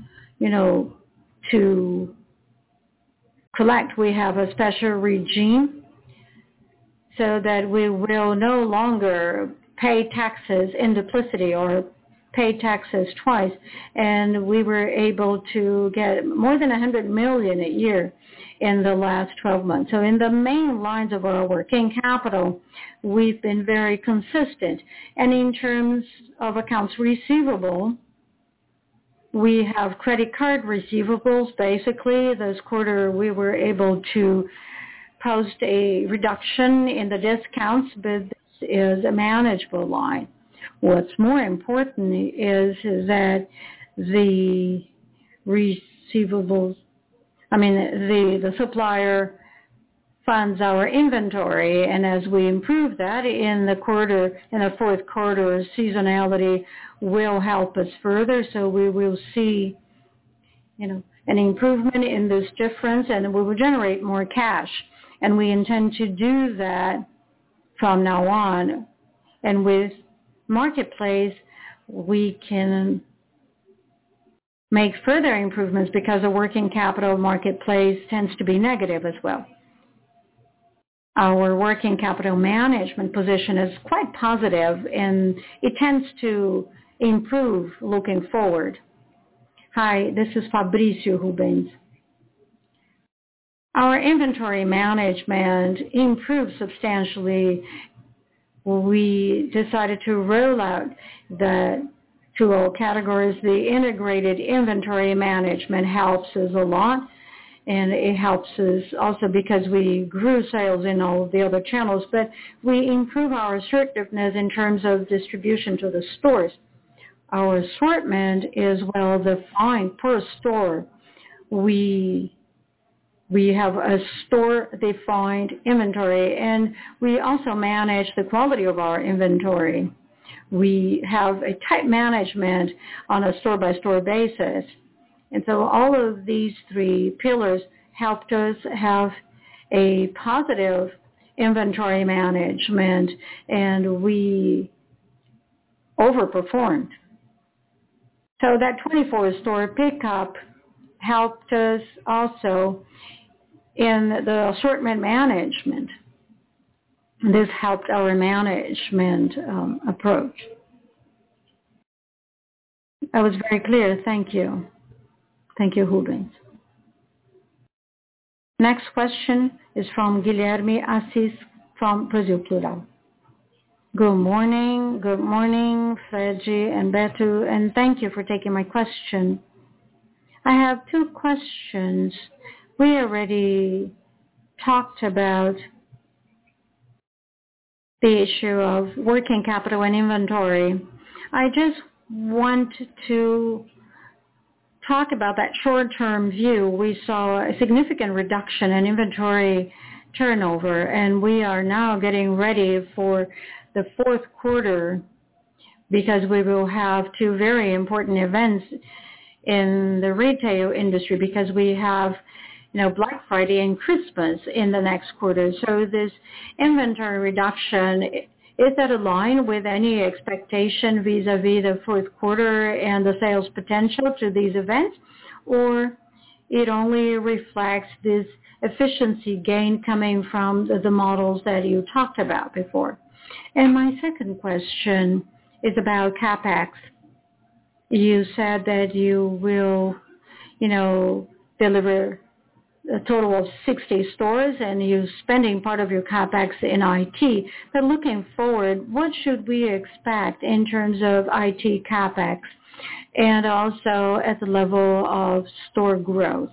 to collect. We have a special regime so that we will no longer pay taxes in duplicity or pay taxes twice, and we were able to get more than 100 million a year in the last 12 months. So in the main lines of our working capital, we've been very consistent. And in terms of accounts receivable, we have credit card receivables. Basically, this quarter we were able to post a reduction in the discounts, but this is a manageable line. What's more important is that the receivables, the supplier funds our inventory, and as we improve that in the fourth quarter, seasonality will help us further. So we will see, an improvement in this difference, and we will generate more cash. And we intend to do that from now on. And with Marketplace, we can make further improvements because the working capital Marketplace tends to be negative as well. Our working capital management position is quite positive, and it tends to improve looking forward. Hi, this is Fabrício Rubens. Our inventory management improved substantially. We decided to roll out to all categories. The integrated inventory management helps us a lot, and it helps us also because we grew sales in all the other channels, but we improve our assertiveness in terms of distribution to the stores. Our assortment is well defined per store. We have a store-defined inventory, and we also manage the quality of our inventory. We have a tight management on a store-by-store basis. And so all of these three pillars helped us have a positive inventory management, and we overperformed. So that 24-store pickup helped us also in the assortment management. This helped our management approach. That was very clear. Thank you. Thank you, Rubens. Next question is from Guilherme Assis from Brasil Plural. Good morning, Freddy and Beto, and thank you for taking my question. I have two questions. We already talked about the issue of working capital and inventory. I just want to talk about that short-term view. We saw a significant reduction in inventory turnover, and we are now getting ready for the fourth quarter because we will have two very important events in the retail industry, because we have Black Friday and Christmas in the next quarter. So this inventory reduction, is that aligned with any expectation vis-a-vis the fourth quarter and the sales potential to these events, or it only reflects this efficiency gain coming from the models that you talked about before? And my second question is about CapEx. You said that you will, deliver a total of 60 stores and you're spending part of your CapEx in IT. But looking forward, what should we expect in terms of IT CapEx and also at the level of store growth?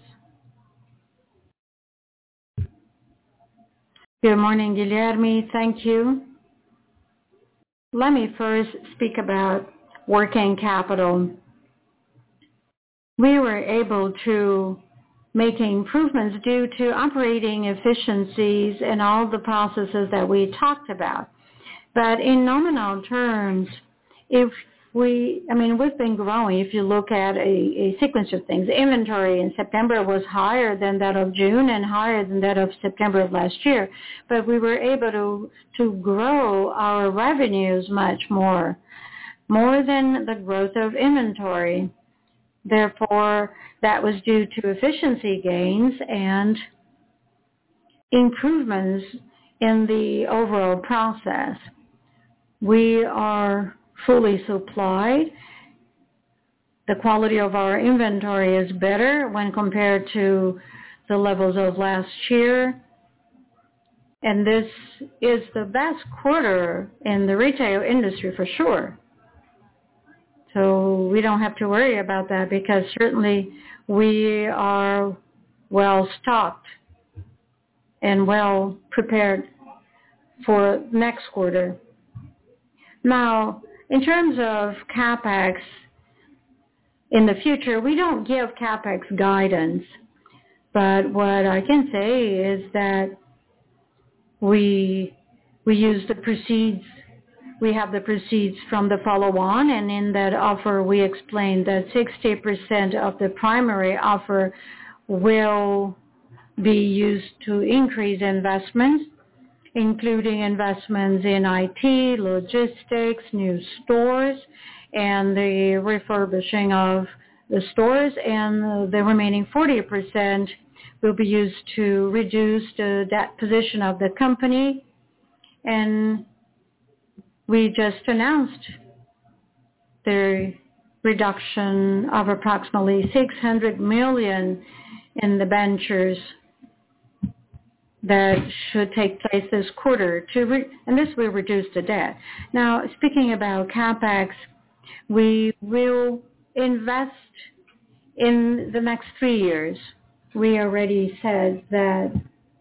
Good morning, Guilherme. Thank you. Let me first speak about working capital. We were able to make improvements due to operating efficiencies and all the processes that we talked about. But in nominal terms, we've been growing. If you look at a sequence of things, inventory in September was higher than that of June and higher than that of September of last year. But we were able to grow our revenues much more than the growth of inventory. Therefore, that was due to efficiency gains and improvements in the overall process. We are fully supplied. The quality of our inventory is better when compared to the levels of last year. And this is the best quarter in the retail industry for sure. So we don't have to worry about that because certainly we are well stocked and well prepared for next quarter. Now, in terms of CapEx in the future, we don't give CapEx guidance, but what I can say is that we use the proceeds. We have the proceeds from the follow-on, and in that offer, we explained that 60% of the primary offer will be used to increase investments, including investments in IT, logistics, new stores, and the refurbishing of the stores, and the remaining 40% will be used to reduce the debt position of the company. And we just announced the reduction of approximately 600 million in the debentures that should take place this quarter, and this will reduce the debt. Now, speaking about CapEx, we will invest in the next 3 years. We already said that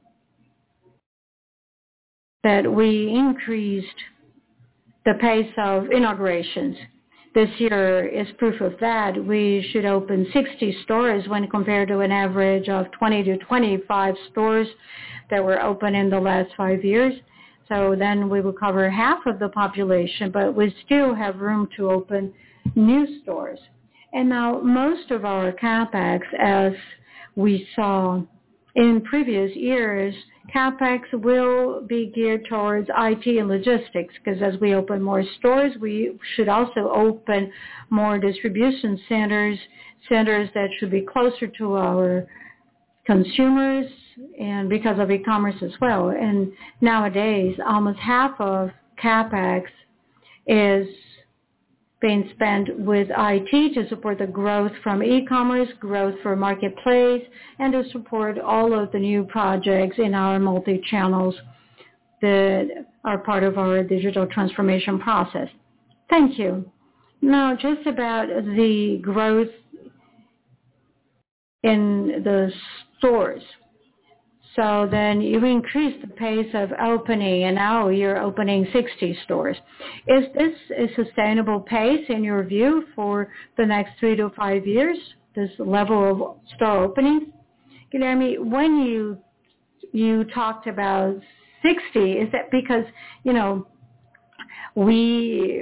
we increased the pace of inaugurations. This year is proof of that. We should open 60 stores when compared to an average of 20 to 25 stores that were open in the last 5 years. So then we will cover half of the population, but we still have room to open new stores. And now most of our CapEx, as we saw in previous years, CapEx will be geared towards IT and logistics, because as we open more stores, we should also open more distribution centers that should be closer to our consumers, and because of e-commerce as well. And nowadays, almost half of CapEx is being spent with IT to support the growth from e-commerce, growth for marketplace, and to support all of the new projects in our multi-channels that are part of our digital transformation process. Thank you. Now, just about the growth in the stores. So then you increase the pace of opening, and now you're opening 60 stores. Is this a sustainable pace in your view for the next 3 to 5 years, this level of store openings? Guilherme, when you talked about 60, is that because, we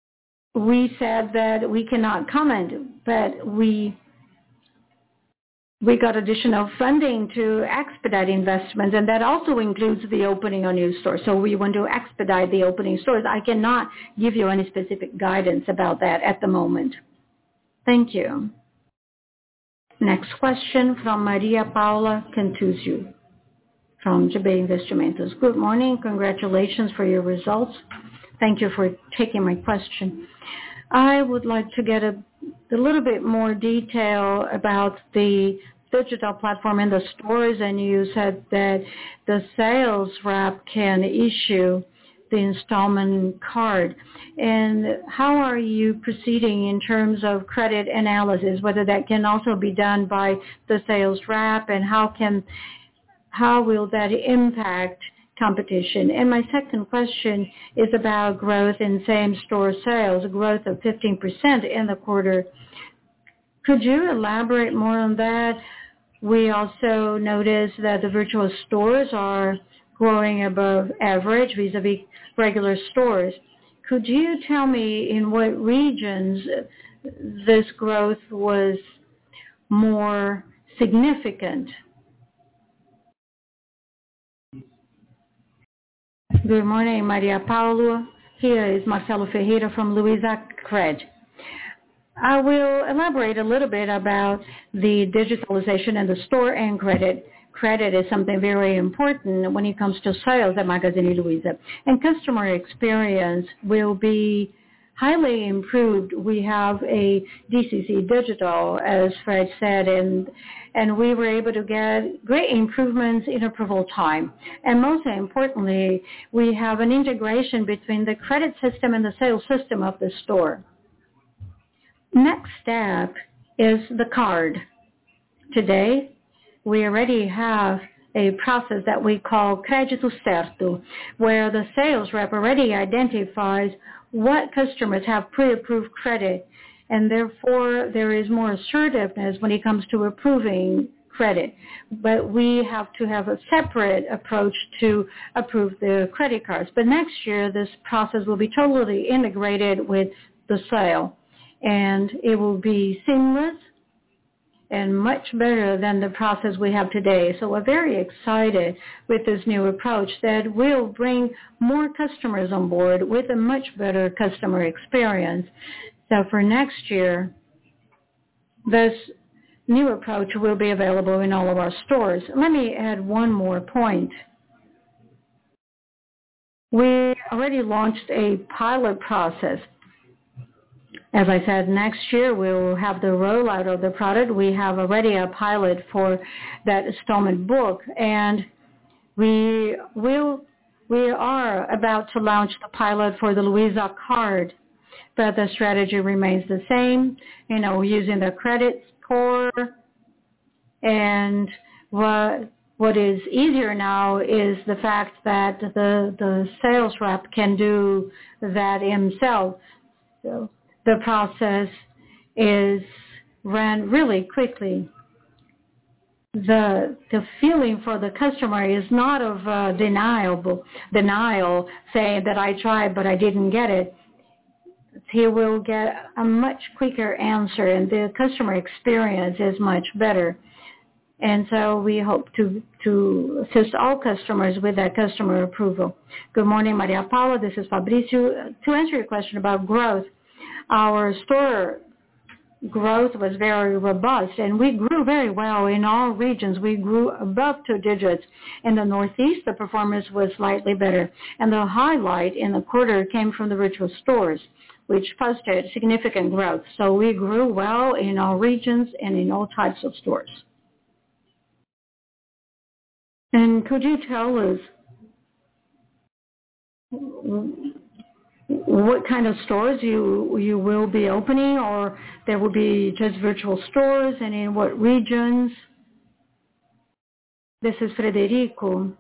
said that we cannot comment, but we we got additional funding to expedite investments, and that also includes the opening of new stores. So we want to expedite the opening stores. I cannot give you any specific guidance about that at the moment. Thank you. Next question from Maria Paula Cantuzio from GB Investimentos. Good morning. Congratulations for your results. Thank you for taking my question. I would like to get a little bit more detail about the digital platform in the stores, and you said that the sales rep can issue the installment card. And how are you proceeding in terms of credit analysis, whether that can also be done by the sales rep, and how will that impact competition? And my second question is about growth in same-store sales, a growth of 15% in the quarter. Could you elaborate more on that? We also noticed that the virtual stores are growing above average vis-a-vis regular stores. Could you tell me in what regions this growth was more significant? Good morning, Maria Paula. Here is Marcelo Ferreira from Luizacred. I will elaborate a little bit about the digitalization in the store and credit. Credit is something very important when it comes to sales at Magazine Luiza. And customer experience will be highly improved. We have a DCC digital, as Fred said, and we were able to get great improvements in approval time. And most importantly, we have an integration between the credit system and the sales system of the store. Next step is the card. Today, we already have a process that we call Crédito Certo, where the sales rep already identifies what customers have pre-approved credit, and therefore there is more assertiveness when it comes to approving credit. But we have to have a separate approach to approve the credit cards. But next year, this process will be totally integrated with the sale, and it will be seamless and much better than the process we have today. So we're very excited with this new approach that will bring more customers on board with a much better customer experience. So for next year, this new approach will be available in all of our stores. Let me add one more point. We already launched a pilot process. As I said, next year we will have the rollout of the product. We have already a pilot for that installment book, and we are about to launch the pilot for the Luiza card, but the strategy remains the same, using the credit score. And what is easier now is the fact that the sales rep can do that himself. So the process is ran really quickly. The feeling for the customer is not of denial, saying that I tried but I didn't get it. He will get a much quicker answer, and the customer experience is much better. And so we hope to assist all customers with that customer approval. Good morning, Maria Paula. This is Fabrício. To answer your question about growth, our store growth was very robust, and we grew very well in all regions. We grew above 2 digits. In the Northeast, the performance was slightly better, and the highlight in the quarter came from the virtual stores, which posted significant growth. So we grew well in all regions and in all types of stores. And could you tell us what kind of stores you will be opening, or there will be just virtual stores, and in what regions? This is Frederico.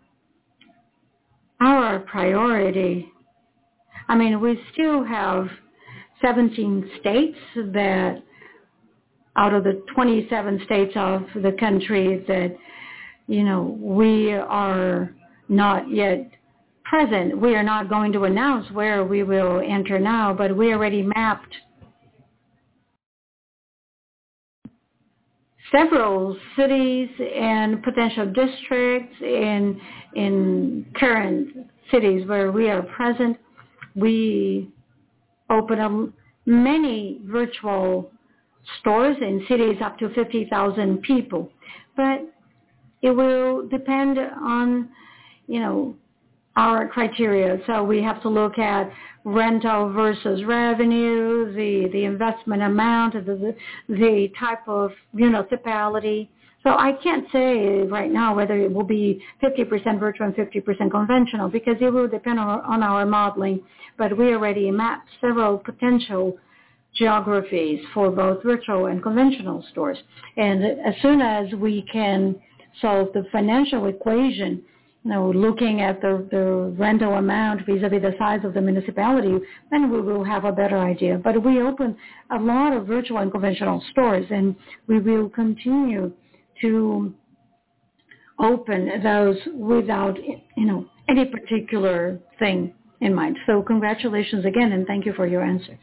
Our priority, we still have 17 states that out of the 27 states of the country that, we are not yet present. We are not going to announce where we will enter now, but we already mapped several cities and potential districts in current cities where we are present. We open up many virtual stores in cities up to 50,000 people. But it will depend on, our criteria. So we have to look at rental versus revenue, the investment amount, the type of municipality. So I can't say right now whether it will be 50% virtual and 50% conventional, because it will depend on our modeling. But we already mapped several potential geographies for both virtual and conventional stores. And as soon as we can solve the financial equation, looking at the rental amount vis-a-vis the size of the municipality, then we will have a better idea. But we open a lot of virtual and conventional stores, and we will continue to open those without, any particular thing in mind. So congratulations again, and thank you for your answer.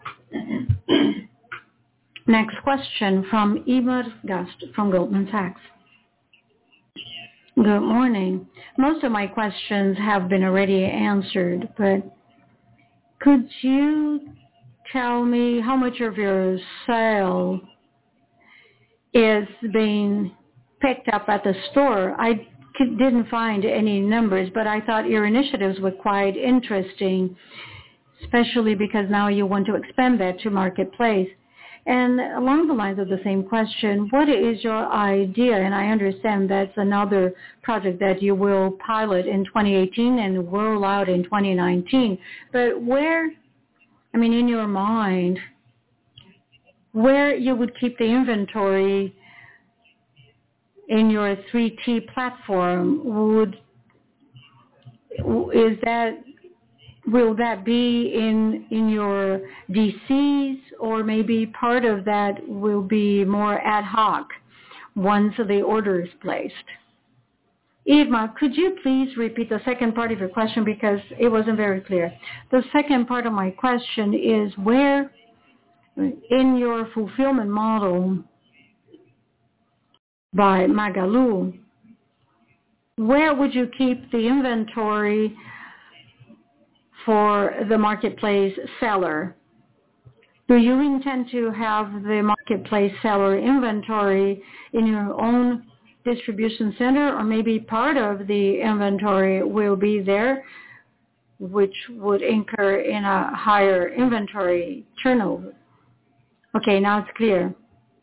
Next question from Imer Gast from Goldman Sachs. Good morning. Most of my questions have been already answered, but could you tell me how much of your sale is being picked up at the store? I didn't find any numbers, but I thought your initiatives were quite interesting, especially because now you want to expand that to marketplace. And along the lines of the same question, what is your idea? And I understand that's another project that you will pilot in 2018 and roll out in 2019. But in your mind, where you would keep the inventory in your 3T platform, will that be in your DCs, or maybe part of that will be more ad hoc once the order is placed? Irma, could you please repeat the second part of your question, because it wasn't very clear. The second part of my question is, where in your fulfillment model by Magalu, where would you keep the inventory for the marketplace seller? Do you intend to have the marketplace seller inventory in your own distribution center, or maybe part of the inventory will be there, which would incur in a higher inventory turnover? Okay, now it's clear.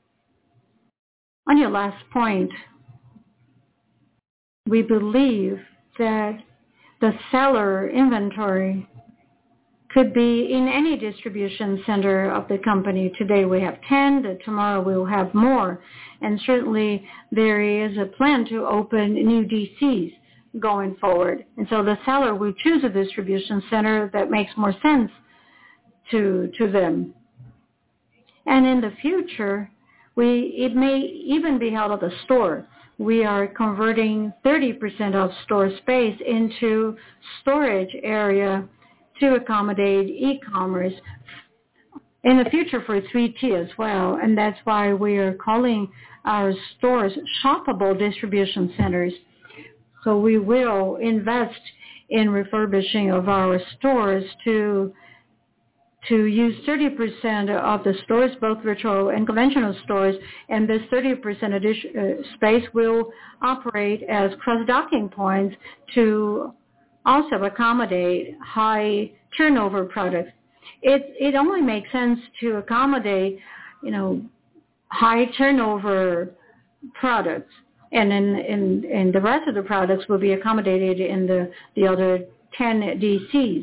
On your last point, we believe that the seller inventory could be in any distribution center of the company. Today we have 10, tomorrow we'll have more. And certainly there is a plan to open new DCs going forward. And so the seller will choose a distribution center that makes more sense to them. And in the future, it may even be held at the store. We are converting 30% of store space into storage area to accommodate e-commerce in the future for 3T as well. And that's why we are calling our stores shoppable distribution centers. So we will invest in refurbishing of our stores to use 30% of the stores, both virtual and conventional stores, and this 30% space will operate as cross-docking points to also accommodate high turnover products. It only makes sense to accommodate, high turnover products, and in the rest of the products will be accommodated in the other 10 DCs.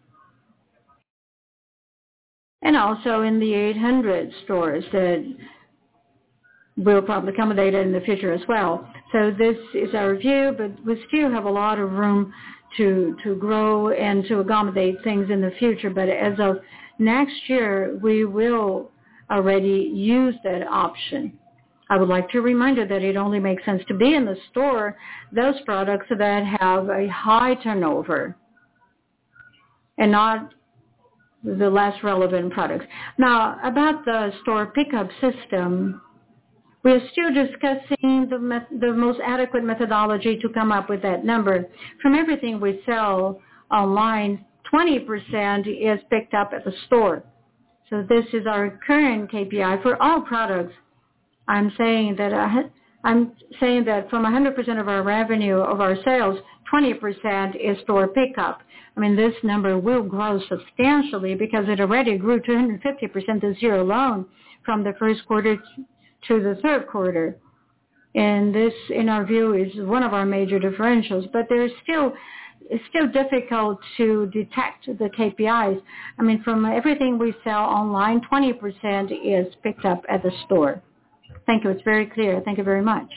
And also in the 800 stores that will probably accommodate it in the future as well. So this is our view, but we still have a lot of room to grow and to accommodate things in the future. But as of next year, we will already use that option. I would like to remind you that it only makes sense to be in the store those products that have a high turnover and not the less relevant products. Now, about the store pickup system, We are still discussing the most adequate methodology to come up with that number. From everything we sell online, 20% is picked up at the store. So this is our current KPI for all products. I'm saying that from 100% of our revenue, of our sales, 20% is store pickup. I mean, this number will grow substantially because it already grew 250% this year alone from the first quarter to the third quarter. And this, in our view, is one of our major differentials. But it's still difficult to detect the KPIs. I mean, from everything we sell online, 20% is picked up at the store. Thank you. It's very clear. Thank you very much.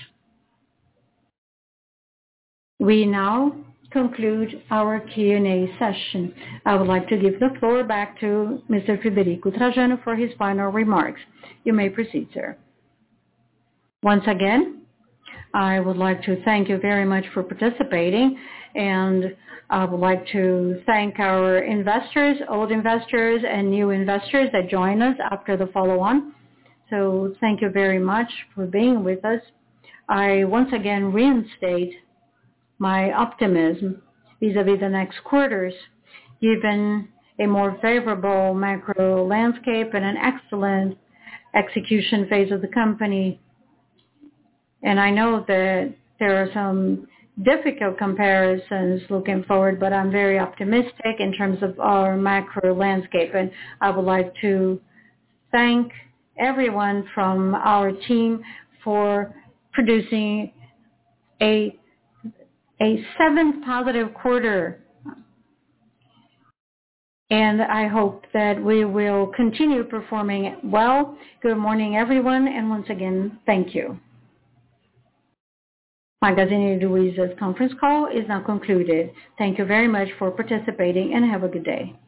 We now conclude our Q&A session. I would like to give the floor back to Mr. Frederico Trajano for his final remarks. You may proceed, sir. Once again, I would like to thank you very much for participating, and I would like to thank our investors, old investors and new investors that join us after the follow-on. So thank you very much for being with us. I once again reinstate my optimism vis-a-vis the next quarters, given a more favorable macro landscape and an excellent execution phase of the company. And I know that there are some difficult comparisons looking forward, but I'm very optimistic in terms of our macro landscape. And I would like to thank everyone from our team for producing a seventh positive quarter. And I hope that we will continue performing well. Good morning, everyone. And once again, thank you. Magazine Luiza's conference call is now concluded. Thank you very much for participating and have a good day.